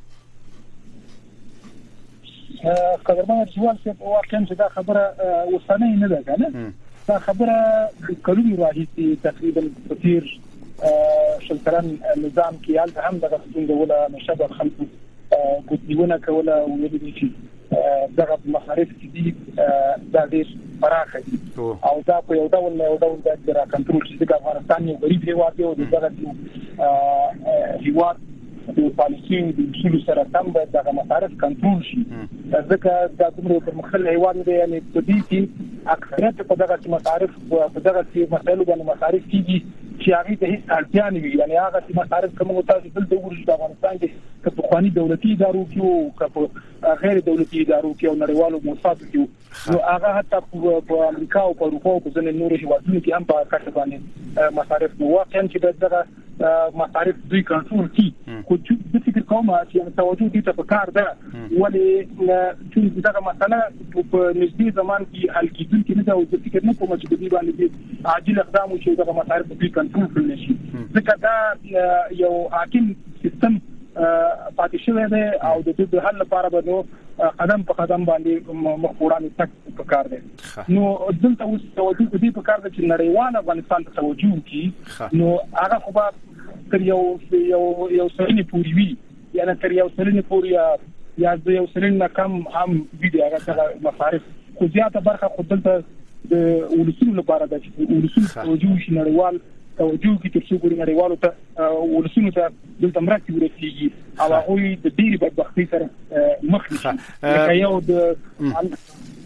قدرمن جوال چې واقعا چې دا خبره وسنۍ نه ده کنه، دا خبره کلونی راځي تقریبا په تیر شل کلن نظام کې حال هم دغه څنګه ولا نشبه خلکو ګوتنیونه کوله او ویلي چې دغه مصارف چې دي دا ډېر پراخه دي او دا په یو ډول یو ډول د را کنټرول چې د افغانستان یو غریب هیواد دی او دغه هیواد د پالیسي د اصول سره سم به دغه مصارف کنټرول شي. ځکه دا دومره پرمختللی هیواد دی، یعنی په دې کې اکثریت په دغه مصارف په دغه مسایلو باندې مصارف کیږي چې هغه ته هیڅ اړتیا نه وي. یعنی هغه چې مصارف کوم تاسو دلته وګورئ د افغانستان کې که په خواني دولتي ادارو کې او که په غیر دولتي ادارو کې او نړیوالو موسساتو کې نو هغه حتی په امریکا او په اروپا او په ځینې نورو هیوادونو کې هم په کټ باندې مصارف نو واقعا چې دغه مصارف دوی کنټرول کړي. خو د فکر کوم چې توجه دي ته پکار ده ولې چې دغه مسله په نږدې زمان کې حل کیدونکې نه ده او د فکر نه کوم چې د دې باندې عاجل اقدام وشي دغه مصارف دوی کنټرول کړي شي. ځکه دا یو حاکم سیستم پاتې شوی دی او د دې د حل لپاره به نو قدم په قدم باندې مخ وړاندې تک پکار دی. نو دلته اوس توجه دې پکار ده چې نړیوال افغانستان ته توجه وکړي. نو هغه خو به تر یو یو یو سرینې پوری وي یعنی تر یو سرینې پوری یا د یو سرینې کم هم وي هغه مصارف خو زیاته برخه خو دلته د ولسونو لپاره ده چې ولسونو توجه وشي نړیوال توجه کی تر څو ګوري نړیوالو ته ولسونو ته دلته مرستې ورسیږي او هغه د ډېری بدبختۍ سره مخ نشي. لکه یو د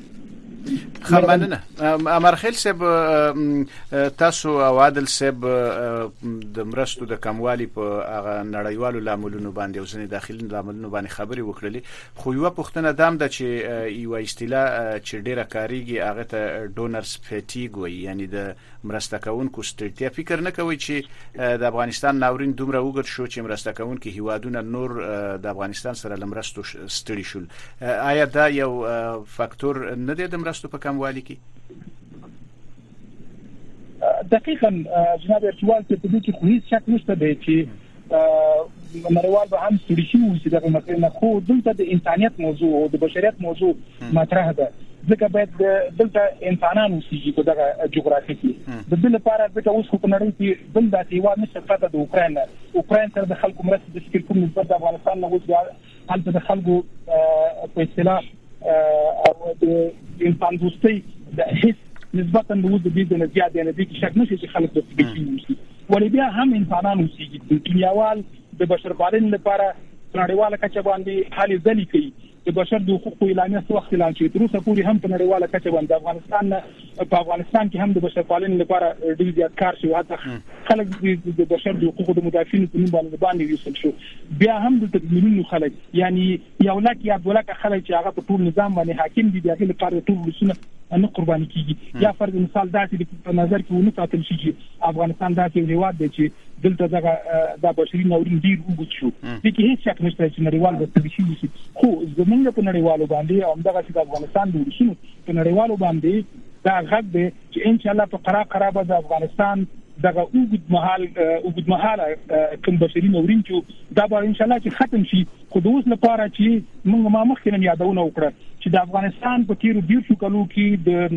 خمننه امرخیل صاحب تاسو او عادل صاحب د مرستو د کموالي په هغه نړیوالو لاملونو باندې او ځنې داخلي لاملونو باندې خبري وکړلې خو یو پوښتنه دام ده چې یو اصطلاح چې ډیره کاریږي هغه ته ډونرز فټیګ وي یعنی د مرسته کوونکو ستړیا. فکر نه کوي چې د افغانستان ناورین دومره وګړ شو چې مرسته کوونکو هیوادونه نور د افغانستان سره لمرستو ستړي شول. آیا دا یو فاکتور نه دی د مرستو په کموالي کې؟ دقیقاً جناب ارتوال ته په دې کې خو هیڅ شک نشته دی چې نړیوال به هم ستړي شي چې دغه مسله خو دلته د انسانيت موضوع او د بشریت موضوع مطرح ده. ځکه باید دلته انسانان اوسېږي په دغه جغرافي کې. د دې لپاره ځکه اوس خو په نړۍ کې بل داسې هېواد نشته پرته د اوکراین نه. اوکراین سره د خلکو مرستې د فکر کوم نسبت د افغانستان نه اوس هلته د خلکو په اصطلاح او د انسان دوستۍ د هیڅ نسبتا د وجود د دې نه زیات دی نه دي چې شک نشي چې خلک د فکر کوي. ولې بیا هم انسانان اوسېږي د کیمیاوال د بشرپالنې لپاره نړیواله کچه باندې حالې ځلې کوي. د بشر د حقوقو اعلامیه څو وخت اعلان شوې تر اوسه پورې هم په نړیواله کچه باندې افغانستان په افغانستان کې هم د بشرپالنې لپاره ډېر زیات کار شوی. حتی خلک د بشر د حقوقو د مدافعین په نوم باندې باندې ویل شو. بیا هم د تدمیرونو خلک یعنی یو لک یا دوه لک خلک چې هغه په ټول نظام باندې حاکم دي دغه لپاره ټول رسونه نه قرباني کیږي. یا فرض مثال داسې په نظر کې ونه ساتل شي چې افغانستان داسې هیواد دی چې دلته دغه د بشري ناورین ډیر وګت شو. د کې هیڅ شک نشته چې نړیوال به تبي شي. خو زمونږ په نړیوالو باندې او دغه چې د افغانستان د ورسونو په نړیوالو باندې دا غږ دی چې ان شاء الله په قرار قرار به د افغانستان دغه وګد محل وګد محل کوم بشري ناورین چې دا به ان شاء الله چې ختم شي. خو د اوس لپاره چې موږ ما مخکې نه یادونه وکړه چې د افغانستان په تیرو ډیر شو کلو کې د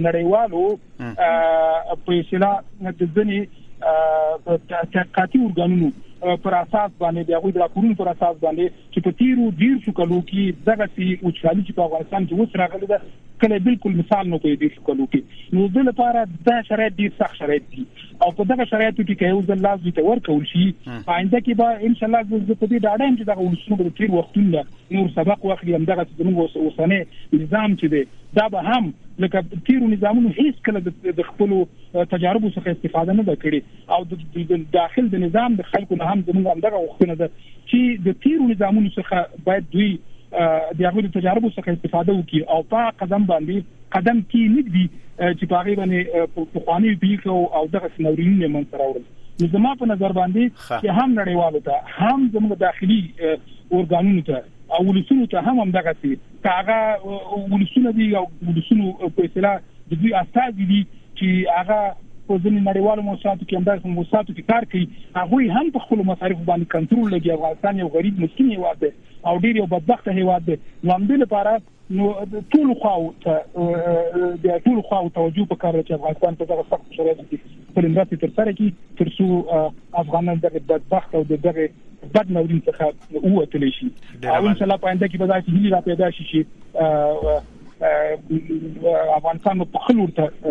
نړیوالو په اصطلاح د ځنې تحقیقاتي ارګانونو پر اساس باندې د هغوی د راپورونو پر اساس باندې چې په تیرو ډیر شو کلو کې دغه سي وچکالي چې په افغانستان کې اوس راغلي ده کله بالکل مثال نه کوي د شو کلو کې. نو د لپاره دا شرایط ډیر سخت شرایط دي او په دغه شرایطو کې یو ځل لازم ته ورکول شي آینده کې به ان شاء الله د په دې ډاډه چې دغه ولسونو په تیر وختونو نور سبق واخلي هم دغه زموږ اوسنۍ نظام چې دی دا به هم لکه تیرو نظامونو هیڅ کله د خپل تجارب څخه استفاده نه وکړي او د داخل د نظام د خلکو نه هم زموږ هم دغه وختونه ده چې د تیرو نظامونو څخه باید دوی د هغوی د تجارب څخه استفاده وکړي او په قدم باندې قدم کې نګدي چې په هغه باندې په خواني پیښو او دغه سنورینونه من سره ورل. نو زما په نظر باندې چې هم نړیوالو ته هم زموږ داخلي اورګانونو ته او ولسونو ته هم هم دغه سي هغه ولسونو دي او ولسونو په اصطلاح د دوی اساس دي چې هغه په ځینې نړیوالو موسساتو کې هم دغه موسساتو کې کار کوي. هغوی هم په خپلو مصارفو باندې کنټرول لګي. افغانستان یو غریب مسکین هېواد دی او ډېر یو بدبخته هېواد دی. نو همدې لپاره نو ټولو خواو ته د ټولو خواو توجه پکار دی چې افغانستان په دغه سختو شرایطو کې خپلې مرستې ترسره کړي تر څو افغانان دغه بدبخت او د دغه بد ناورین څخه ووتلی شي. او انشاءالله په آینده کې به داسې هیلې را پیدا شي چې افغانستان په خپل ورته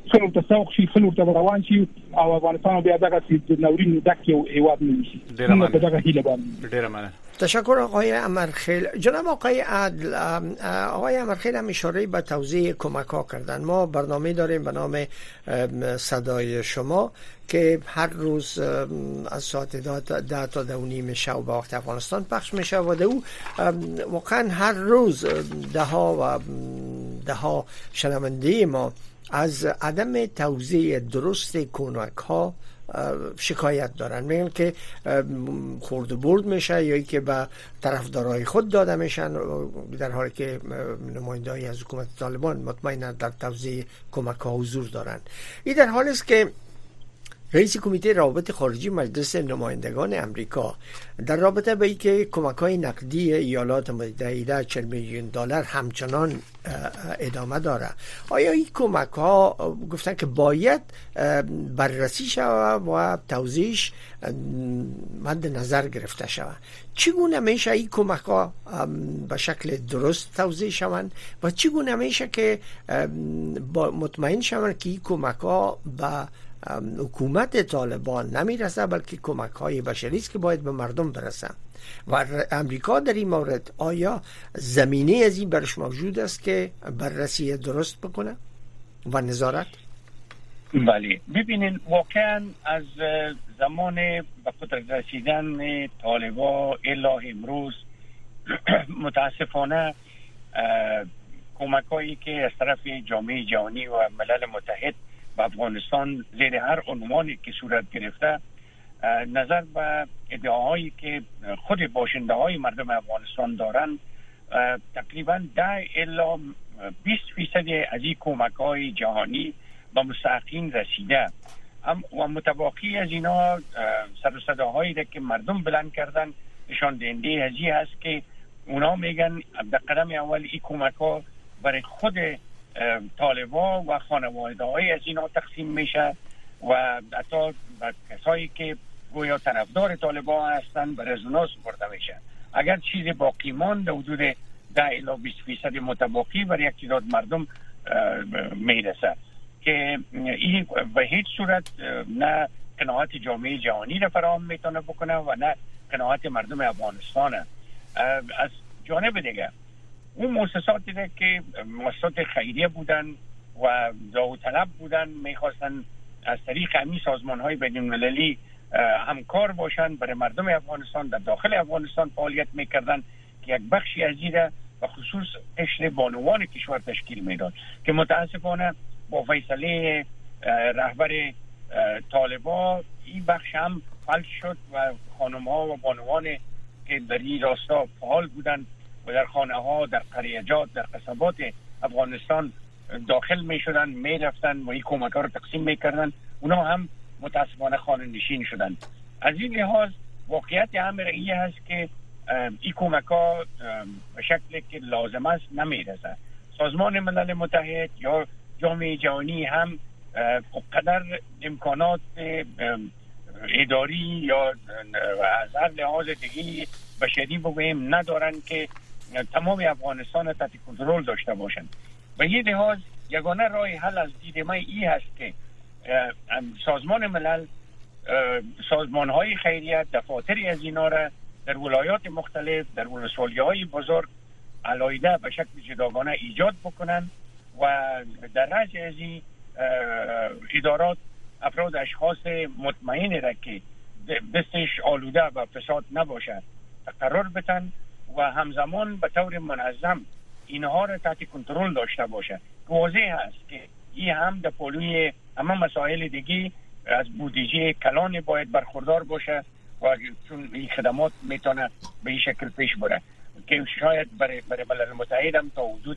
خلو ته سوق شي خلو ته روان شي او افغانستان بیا دغه د نورین دک یو ایواد نه شي ډیره دغه هیله باندې ډیره مننه. تشکر آقای امرخیل. جناب آقای عدل، آقای امرخیل هم اشاره به توزیع کمک ها کردن. ما برنامه داریم به نام صدای شما که هر روز از ساعت ده تا ده و نیم شب به وقت افغانستان پخش میشه و ده او واقعا هر روز ده ها و ده ها شنونده ما از عدم توزیع درست کمک ها شکایت دارن، میگن که خورد و برد میشه یا که به طرفدارای خود داده میشن، در حالی که نماینده‌ای از حکومت طالبان مطمئنا در توزیع کمک ها حضور دارن. این در حالی است که رئیس کمیته روابط خارجی مجلس نمایندگان امریکا در رابطه با اینکه کمک‌های نقدی ایالات متحده چهل میلیون دلار همچنان ادامه داره، آیا این کمک‌ها گفتن که باید بررسی شود و توزیعش مد نظر گرفته شود؟ چگونه میشه این کمک‌ها به شکل درست توزیع شوند و چگونه میشه که مطمئن شوند که این کمک‌ها به حکومت طالبان نمیرسه بلکه کمک های بشری است که باید به مردم برسه؟ و امریکا در این مورد آیا زمینه از این برش موجود است که بررسی درست بکنه و نظارت؟ بله، ببینین واقعا از زمان به قدرت رسیدن طالبان الی امروز متاسفانه کمک هایی که از طرف جامعه جهانی و ملل متحد به افغانستان زیر هر عنوانی که صورت گرفته، نظر به ادعاهایی که خود باشنده های مردم افغانستان دارن، تقریبا ده الا بیست فیصد از این کمک های جهانی به مستحقین رسیده و متباقی از اینا سر و صداهایی که مردم بلند کردن نشان دهنده از این هست که اونا میگن در قدم اول این کمک ها برای خود طالبان و خانواده های از اینا تقسیم میشه و حتی کسایی که گویا طرفدار طالبان هستن به رزونانس برده میشه. اگر چیز باقی مانده حدود ده الی بیست فیصد متباقی برای یک تعداد مردم میرسه که این به هیچ صورت نه قناعت جامعه جهانی را فراهم میتونه بکنه و نه قناعت مردم افغانستان. از جانب دیگه اون مؤسساتی که مؤسسات خیریه بودن و داوطلب بودن میخواستن از طریق همین سازمان های بین المللی همکار باشن برای مردم افغانستان در داخل افغانستان فعالیت میکردن که یک بخشی از این و خصوص قشر بانوان کشور تشکیل میداد که متاسفانه با فیصله رهبر طالبان این بخش هم فلج شد و خانم ها و بانوان که در این راستا فعال بودن و در خانه ها، در قریجات، در قصبات افغانستان داخل می شدن، می رفتن و این کمک ها رو تقسیم می کردن، اونا هم متاسفانه خانه نشین شدن. از این لحاظ واقعیت امر این هست که این کمک ها به شکلی که لازم است نمی رسه. سازمان ملل متحد یا جامعه جهانی هم قدر امکانات اداری یا از هر لحاظ دیگه بشری بگویم ندارن که تمام افغانستان تحت کنترل داشته باشند. و یه لحاظ یگانه راه حل از دید من این هست که سازمان ملل سازمان های خیریت دفاتری از اینا را در ولایات مختلف در ولسوالی های بزرگ علایده به شکل جداگانه ایجاد بکنن و در رأس از این ادارات افراد اشخاص مطمئن را که دستش آلوده و فساد نباشه قرار بتن و همزمان به طور منظم اینها را تحت کنترل داشته باشه. واضح هست که این هم در پلوی همه مسائل دیگه از بودجه کلان باید برخوردار باشه و چون این خدمات میتونه به این شکل پیش بره که شاید برای برای ملل متحد هم تا حدود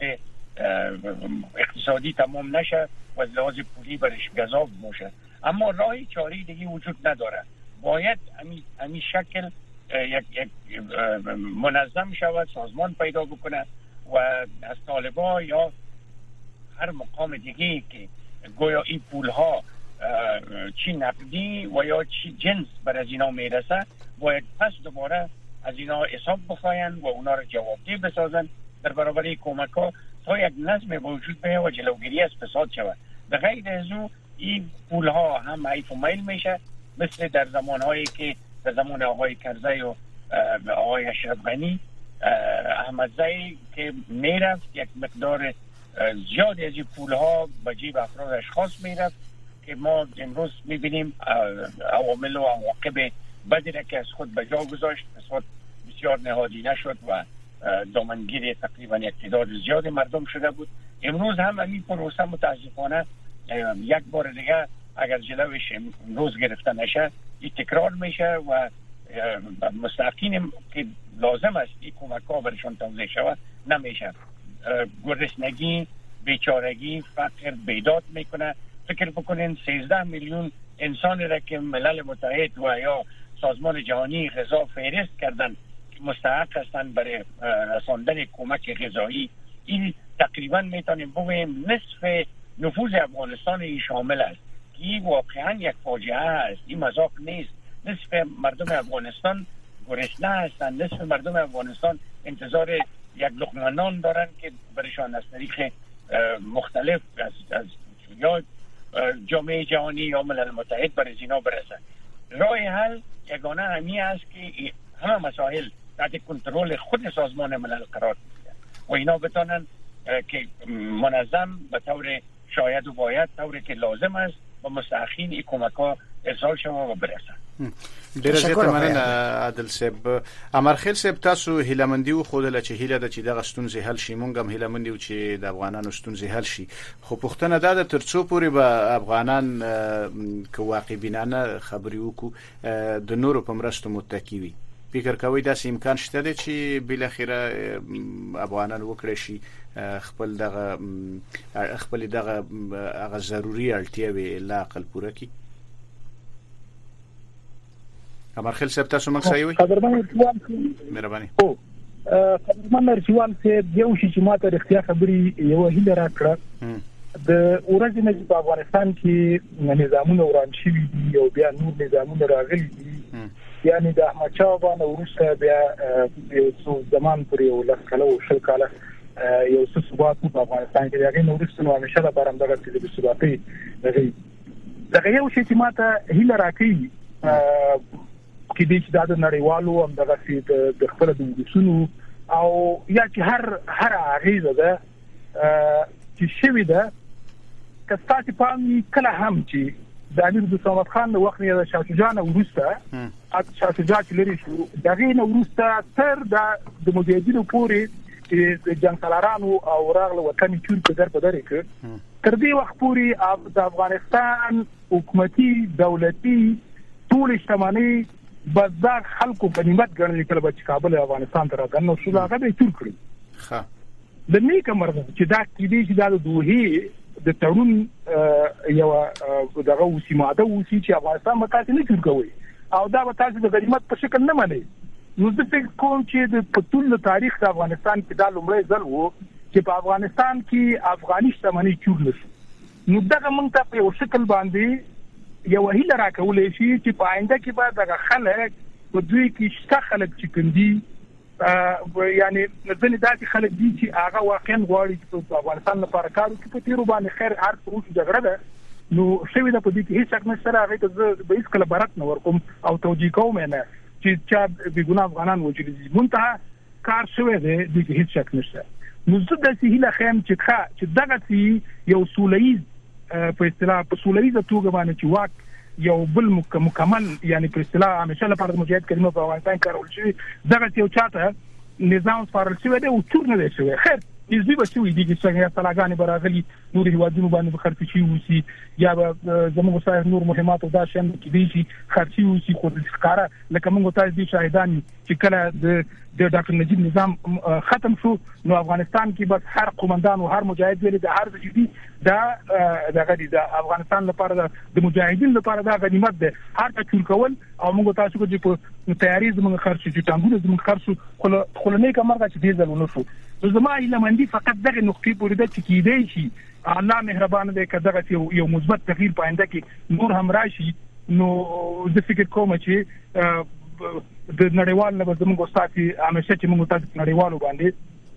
اقتصادی تمام نشه و از لحاظ پولی برش گزاف باشه، اما راهی چاری دیگه وجود نداره. باید همین همین شکل یک یک منظم شود، سازمان پیدا بکنه و از طالبان یا هر مقام دیگه که گویا این پول ها چی نقدی و یا چی جنس بر از اینا میرسه باید پس دوباره از اینا حساب بخواین و اونا رو جوابدهی بسازن در برابر کمک ها تا یک نظم وجود به و جلوگیری از فساد شود. به غیر از او این پولها هم حیف و میل میشه، مثل در زمانهایی که در زمان آقای کرزی و آقای اشرف غنی، احمدزی که میرفت یک مقدار زیادی از این پولها به جیب افراد اشخاص میرفت که ما امروز میبینیم عوامل و عواقب بدی را که از خود به جا گذاشت، اصلا بسیار نهادینه شد و دامنگیر تقریبا یک تعداد زیاد مردم شده بود. امروز هم این پروسه متاسفانه یک بار دیگه اگر جلوش امروز گرفته نشه این تکرار میشه و مستحقین که لازم است این کمک ها برشان توزیع شود نمیشه. گرسنگی، بیچارگی، فقر بیداد میکنه. فکر بکنین سیزده میلیون انسان را که ملل متحد و یا سازمان جهانی غذا فهرست کردن که مستحق هستند برای رساندن کمک غذایی، این تقریبا میتونیم بگوییم نصف نفوذ افغانستان ای شامل است. این واقعا یک فاجعه است، این مذاق نیست. نصف مردم افغانستان گرسنه هستند، نصف مردم افغانستان انتظار یک لقمه نان دارند که برایشان از طریق مختلف از, از یا جامعه جهانی یا ملل متحد برای اینا برسه. راه حل یگانه همی است که همه مسائل تحت کنترل خود سازمان ملل قرار بگیرد و اینا بتونن که منظم به طور شاید و باید طوری که لازم است و مستحقین این کمک ها ارسال شود و برسه. ډیره زیاته مننه عادل صاحب. امرخیل صاحب تاسو هیلمندي و خودله چې هیله د چې دغه ستونزې حل شي، مونږ هم هیلمندي و چې د افغانانو ستونزې حل شي، خو پښتنه دا د ترڅو پورې به افغانان که واقع بینانه خبري وکړو د نورو په مرستو متکی وي. فکر کوي دا امکان شته دی چې بل اخره افغانان وکړي شي خپل دغه خپل دغه هغه ضروري اړتیاوې لا عقل پوره کړي؟ امرخیل صاحب تاسو موږ سایوي قدرمن ارتوان مهرباني او قدرمن ارتوان صاحب یو شي چې ماته اختیار خبري یو هیله راکړه د ورځې نه په افغانستان کې نظامونه وران شوي دي او بیا نور نظامونه راغلي دي، یعنی د احمد شاه بابا وروسته بیا یو څو زمان پورې یو لس کاله او شل کاله یو څه ثبات په افغانستان کې راغی، نو وروسته نو همیشه د بارم دغه د ثباتي راغی. دغه یو شي چې ماته هیله راکړي کې د چې د نړیوالو هم دغه د خپل د وسونو او یا چې هر هر اغیزه ده چې شوی ده که ستاسو په کله هم چې د امیر دوست محمد خان د وخت نه شاه شجاع وروسته اته شاه شجاع لري شو دغه نه وروسته تر د مجاهدینو پورې چې جنگ سالارانو او راغله وطن چور په در په درې کې تر دې وخت پورې د افغانستان حکومتي دولتي ټول شتمنۍ بازار خلکو غنیمت ګڼل کېږي چې کابل افغانستان ته راغلی نو شو هغه به چور کړی. ښه د نیکه مرغه چې دا کېدی چې د دوه د تړون یو دغه وسی ماده وسی چې افغانستان مکاتې نه چور کوي او دا به تاسو د غنیمت په شکل نه منئ. نو زه فکر کوم چې د پټول تاریخ د افغانستان کې دا لومړی ځل وو چې په افغانستان کې افغاني شتمنۍ چور نشي. نو دغه موږ ته په یو شکل باندې یو هیله راکولې شي چې په آینده کې به دغه خلک په دوی کې شته خلک چې کندي یعنی ځنې داسې خلک دي چې هغه واقعا غواړي چې په افغانستان لپاره کار وکړي په تیرو باندې خیر هر څه جګړه ده نو شوی ده په دې کې هیڅ حق نشته. هغه ته زه به هیڅ کله برت نه ورکوم او توجیه کوم نه چې چا بګونه افغانان وجود دي منتها کار شوی دی د هیڅ شک نشته. نو زه د هیله خیم چې ښه چې دغه یو سولهیز په اصطلاح په سولهیزه توګه باندې چې واک یو بل مکمل یعنی په اصطلاح همیشه لپاره د مجاهد کلمه په افغانستان کارول شي دغه یو چاته نظام سپارل شوی دی او څور نه دی شوی. خیر نسبی به شوی دي چې څنګه طلاګانې براغلي نور هیوادونو باندې خرڅ شي وسی یا به زموږ صاحب نور مهمات او دا شند کې دي چې خرڅ وسی خو د ښکارا لکه موږ تاسو دي شاهدان چې کله د د ډاکټر نجیب نظام ختم شو نو افغانستان کې بس هر قومندان او هر مجاهد ویل د هر ځای دا دغه دي د افغانستان لپاره د مجاهدین لپاره دا غنیمت ده هر څه چور کول او موږ تاسو کو چې په تیاری زموږ خرڅ چې ټانګونه زموږ خرڅ خلنه کومه چې دې ځلونه شو. زما ایلمندی فقط دغه نقطې پورې د چکیدې شي الله مهربان دی که دغه یو یو مثبت تغییر پاینده کې نور هم راشي نو د فکر کوم چې د نړیوال نه زموږ استاد همیشه چې موږ تاسو نړیوالو باندې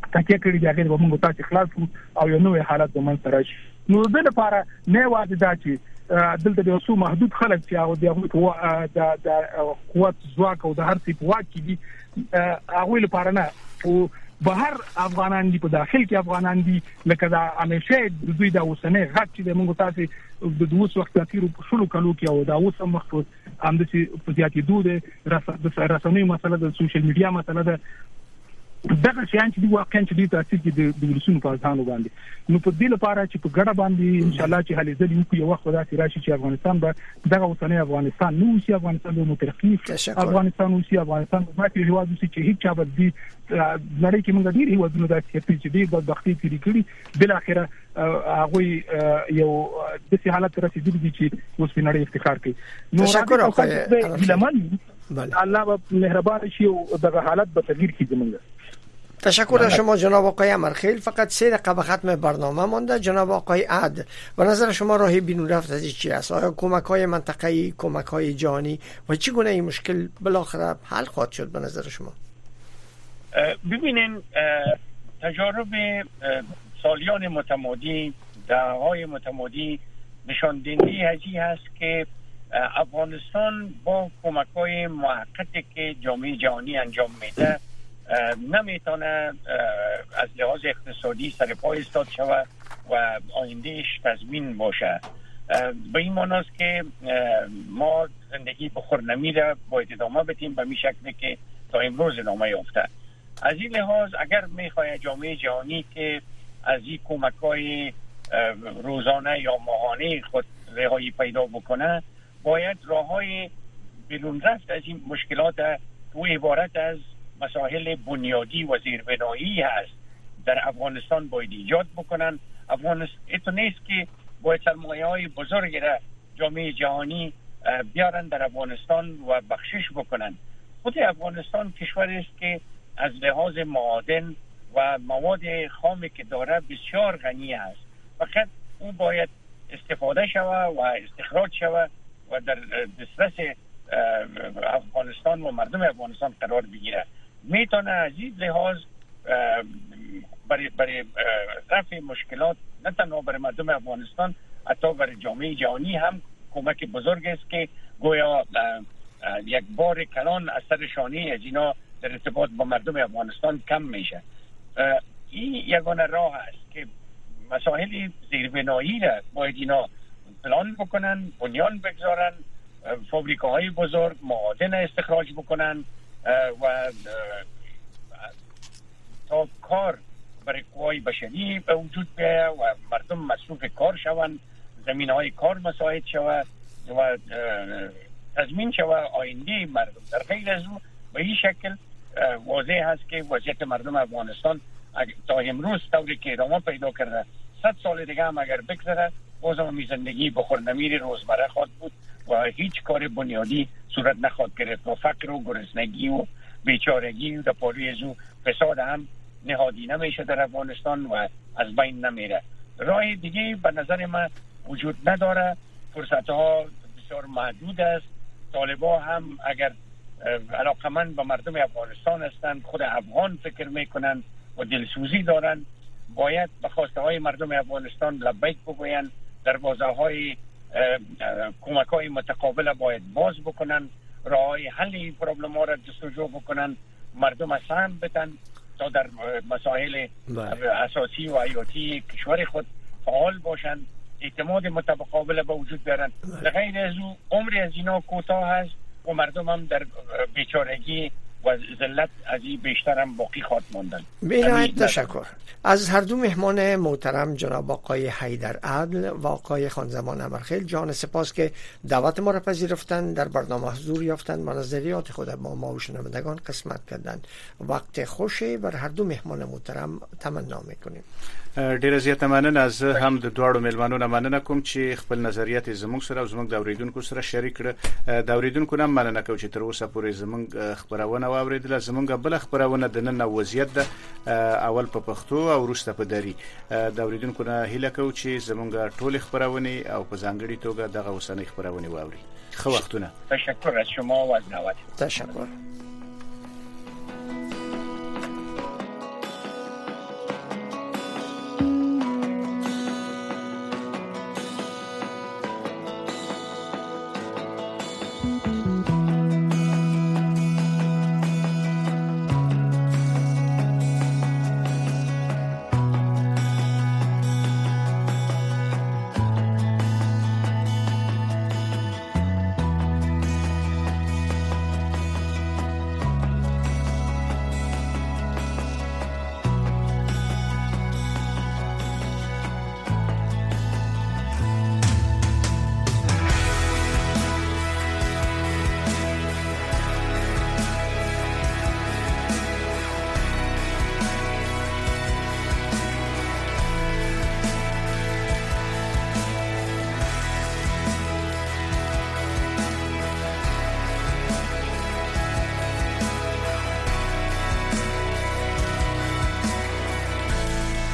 تکیه کړی دی هغه به موږ تاسو خلاص او یو نوې حالت به منځ راشي. نو د لپاره نه واده دا چې دلته د اوسو محدود خلک چې او د د قوت ځواک او د هر څه په واک کې دي هغه لپاره نه او بهر افغانان دي په داخل کې افغانان دي لکه دا همیشه د دوی د اوسنۍ غږ چې د موږ تاسو د دوه وخت تیر په شلو کلو کې او دا اوس هم مخ هم د په زیاتې دوه د رسنۍ مسله د سوشل میډیا مسله ده دغه شیان چې دی واقعا چې دی تاسو کې د ولسونو په ځانو باندې نو په دې لپاره چې په ګډه باندې ان شاء الله چې هلې ځلې یو وخت راځي راشي چې افغانستان به دغه اوسنۍ افغانستان نو شي افغانستان به مترقي افغانستان او شي افغانستان به ماته هیواد شي چې هیڅ چا به دي نړۍ کې موږ ډیر هیوادونو د چې دې د بختي کړي کړي بل اخره هغه یو د سي حالت رسیدلی دي چې اوس په نړۍ افتخار کوي. نو راځي الله به مهربان شي او دغه حالت به تغییر کړي زمونږ. تشکر از شما جناب آقای امرخیل. فقط سه دقیقه به ختم برنامه مانده. جناب آقای عد به نظر شما راه بیرون رفت از چی است؟ آیا کمک‌های منطقه‌ای، کمک‌های جهانی و چگونه این مشکل بالاخره حل خواهد شد به نظر شما؟ ببینین تجارب سالیان متمادی، دهه‌های متمادی نشان دهنده هجی هست که افغانستان با کمک‌های موقتی که جامعه جهانی انجام میده نمیتونه از لحاظ اقتصادی سر پای ایستاد شود و آیندهش تضمین باشه. به این معنی است که ما زندگی بخور نمیره باید ادامه بدیم به می شکلی که تا امروز ادامه یافته. از این لحاظ اگر میخواد جامعه جهانی که از این کمک‌های روزانه یا ماهانه خود رهایی پیدا بکنه باید راههای بیرون رفت از این مشکلات تو عبارت از مسائل بنیادی و زیربنایی هست در افغانستان باید ایجاد بکنن. افغانستان ایتو نیست که باید سرمایه های بزرگی را جامعه جهانی بیارن در افغانستان و بخشش بکنن. خود افغانستان کشوری است که از لحاظ معادن و مواد خامی که داره بسیار غنی است. فقط اون باید استفاده شود و استخراج شود و در دسترس افغانستان و مردم افغانستان قرار بگیره. میتونه از این لحاظ برای برای رفع مشکلات نه تنها برای مردم افغانستان حتی برای جامعه جهانی هم کمک بزرگ است که گویا یک بار کلان از سر شانه از اینا در ارتباط با مردم افغانستان کم میشه. این یگانه راه است که مسائل زیربنایی را باید اینا پلان بکنن، بنیان بگذارن، فابریکاهای بزرگ معادن استخراج بکنن و تا کار برای قوای بشری به وجود بیاید و مردم مصروف کار شوند، زمینهای کار مساعد شود و تضمین شود آینده مردم. در غیر از او به این شکل واضح هست که وضعیت مردم افغانستان تا امروز طوری که ادامه پیدا کرده صد سال دیگه هم اگر بگذره بازم می زندگی بخور نمیر روزمره خواهد بود و هیچ کار بنیادی صورت نخواهد گرفت و فقر و گرسنگی و بیچارگی و در پاروی از او فساد هم نهادی نمیشه در افغانستان و از بین نمیره. راه دیگه به نظر من وجود نداره. فرصت ها بسیار محدود است. طالبا هم اگر علاقمند به مردم افغانستان هستند، خود افغان فکر میکنن و دلسوزی دارن، باید به خواسته های مردم افغانستان لبیک بگوین، دروازه های کمک های متقابل باید باز بکنن، راه های حل این پروبلم ها را جستجو بکنن، مردم سهم بدن تا در مسائل اساسی و حیاتی کشور خود فعال باشن، اعتماد متقابل به وجود بیارن. غیر از او عمر از اینا کوتاه هست و مردم هم در بیچارگی و ذلت از این بیشتر هم باقی خواهد ماندن. بینایت تشکر از هر دو مهمان محترم جناب آقای حیدر عدل و آقای خانزمان امرخیل. جان سپاس که دعوت ما را پذیرفتند، در برنامه حضور یافتند، نظریات خود با ما و شنوندگان قسمت کردند. وقت خوشی بر هر دو مهمان محترم تمنا میکنیم. ډیره زیاته مننه. زه هم د دوړو ملمنو نه مننه کوم چې خپل نظریات زموږ سره او زموږ د اوریدونکو سره شریک کړ. د اوریدونکو نه مننه کوم چې تر اوسه پورې زموږ خبرونه واوریدله. زموږ بل خبرونه د نن وضعیت د اول په پښتو او وروسته په دری. د اوریدونکو نه هیله کوم چې زموږ ټول خبرونه او په ځانګړي توګه دغه اوسنۍ خبرونه واوري. خو وختونه. تشکر از شما و از دعوت. تشکر.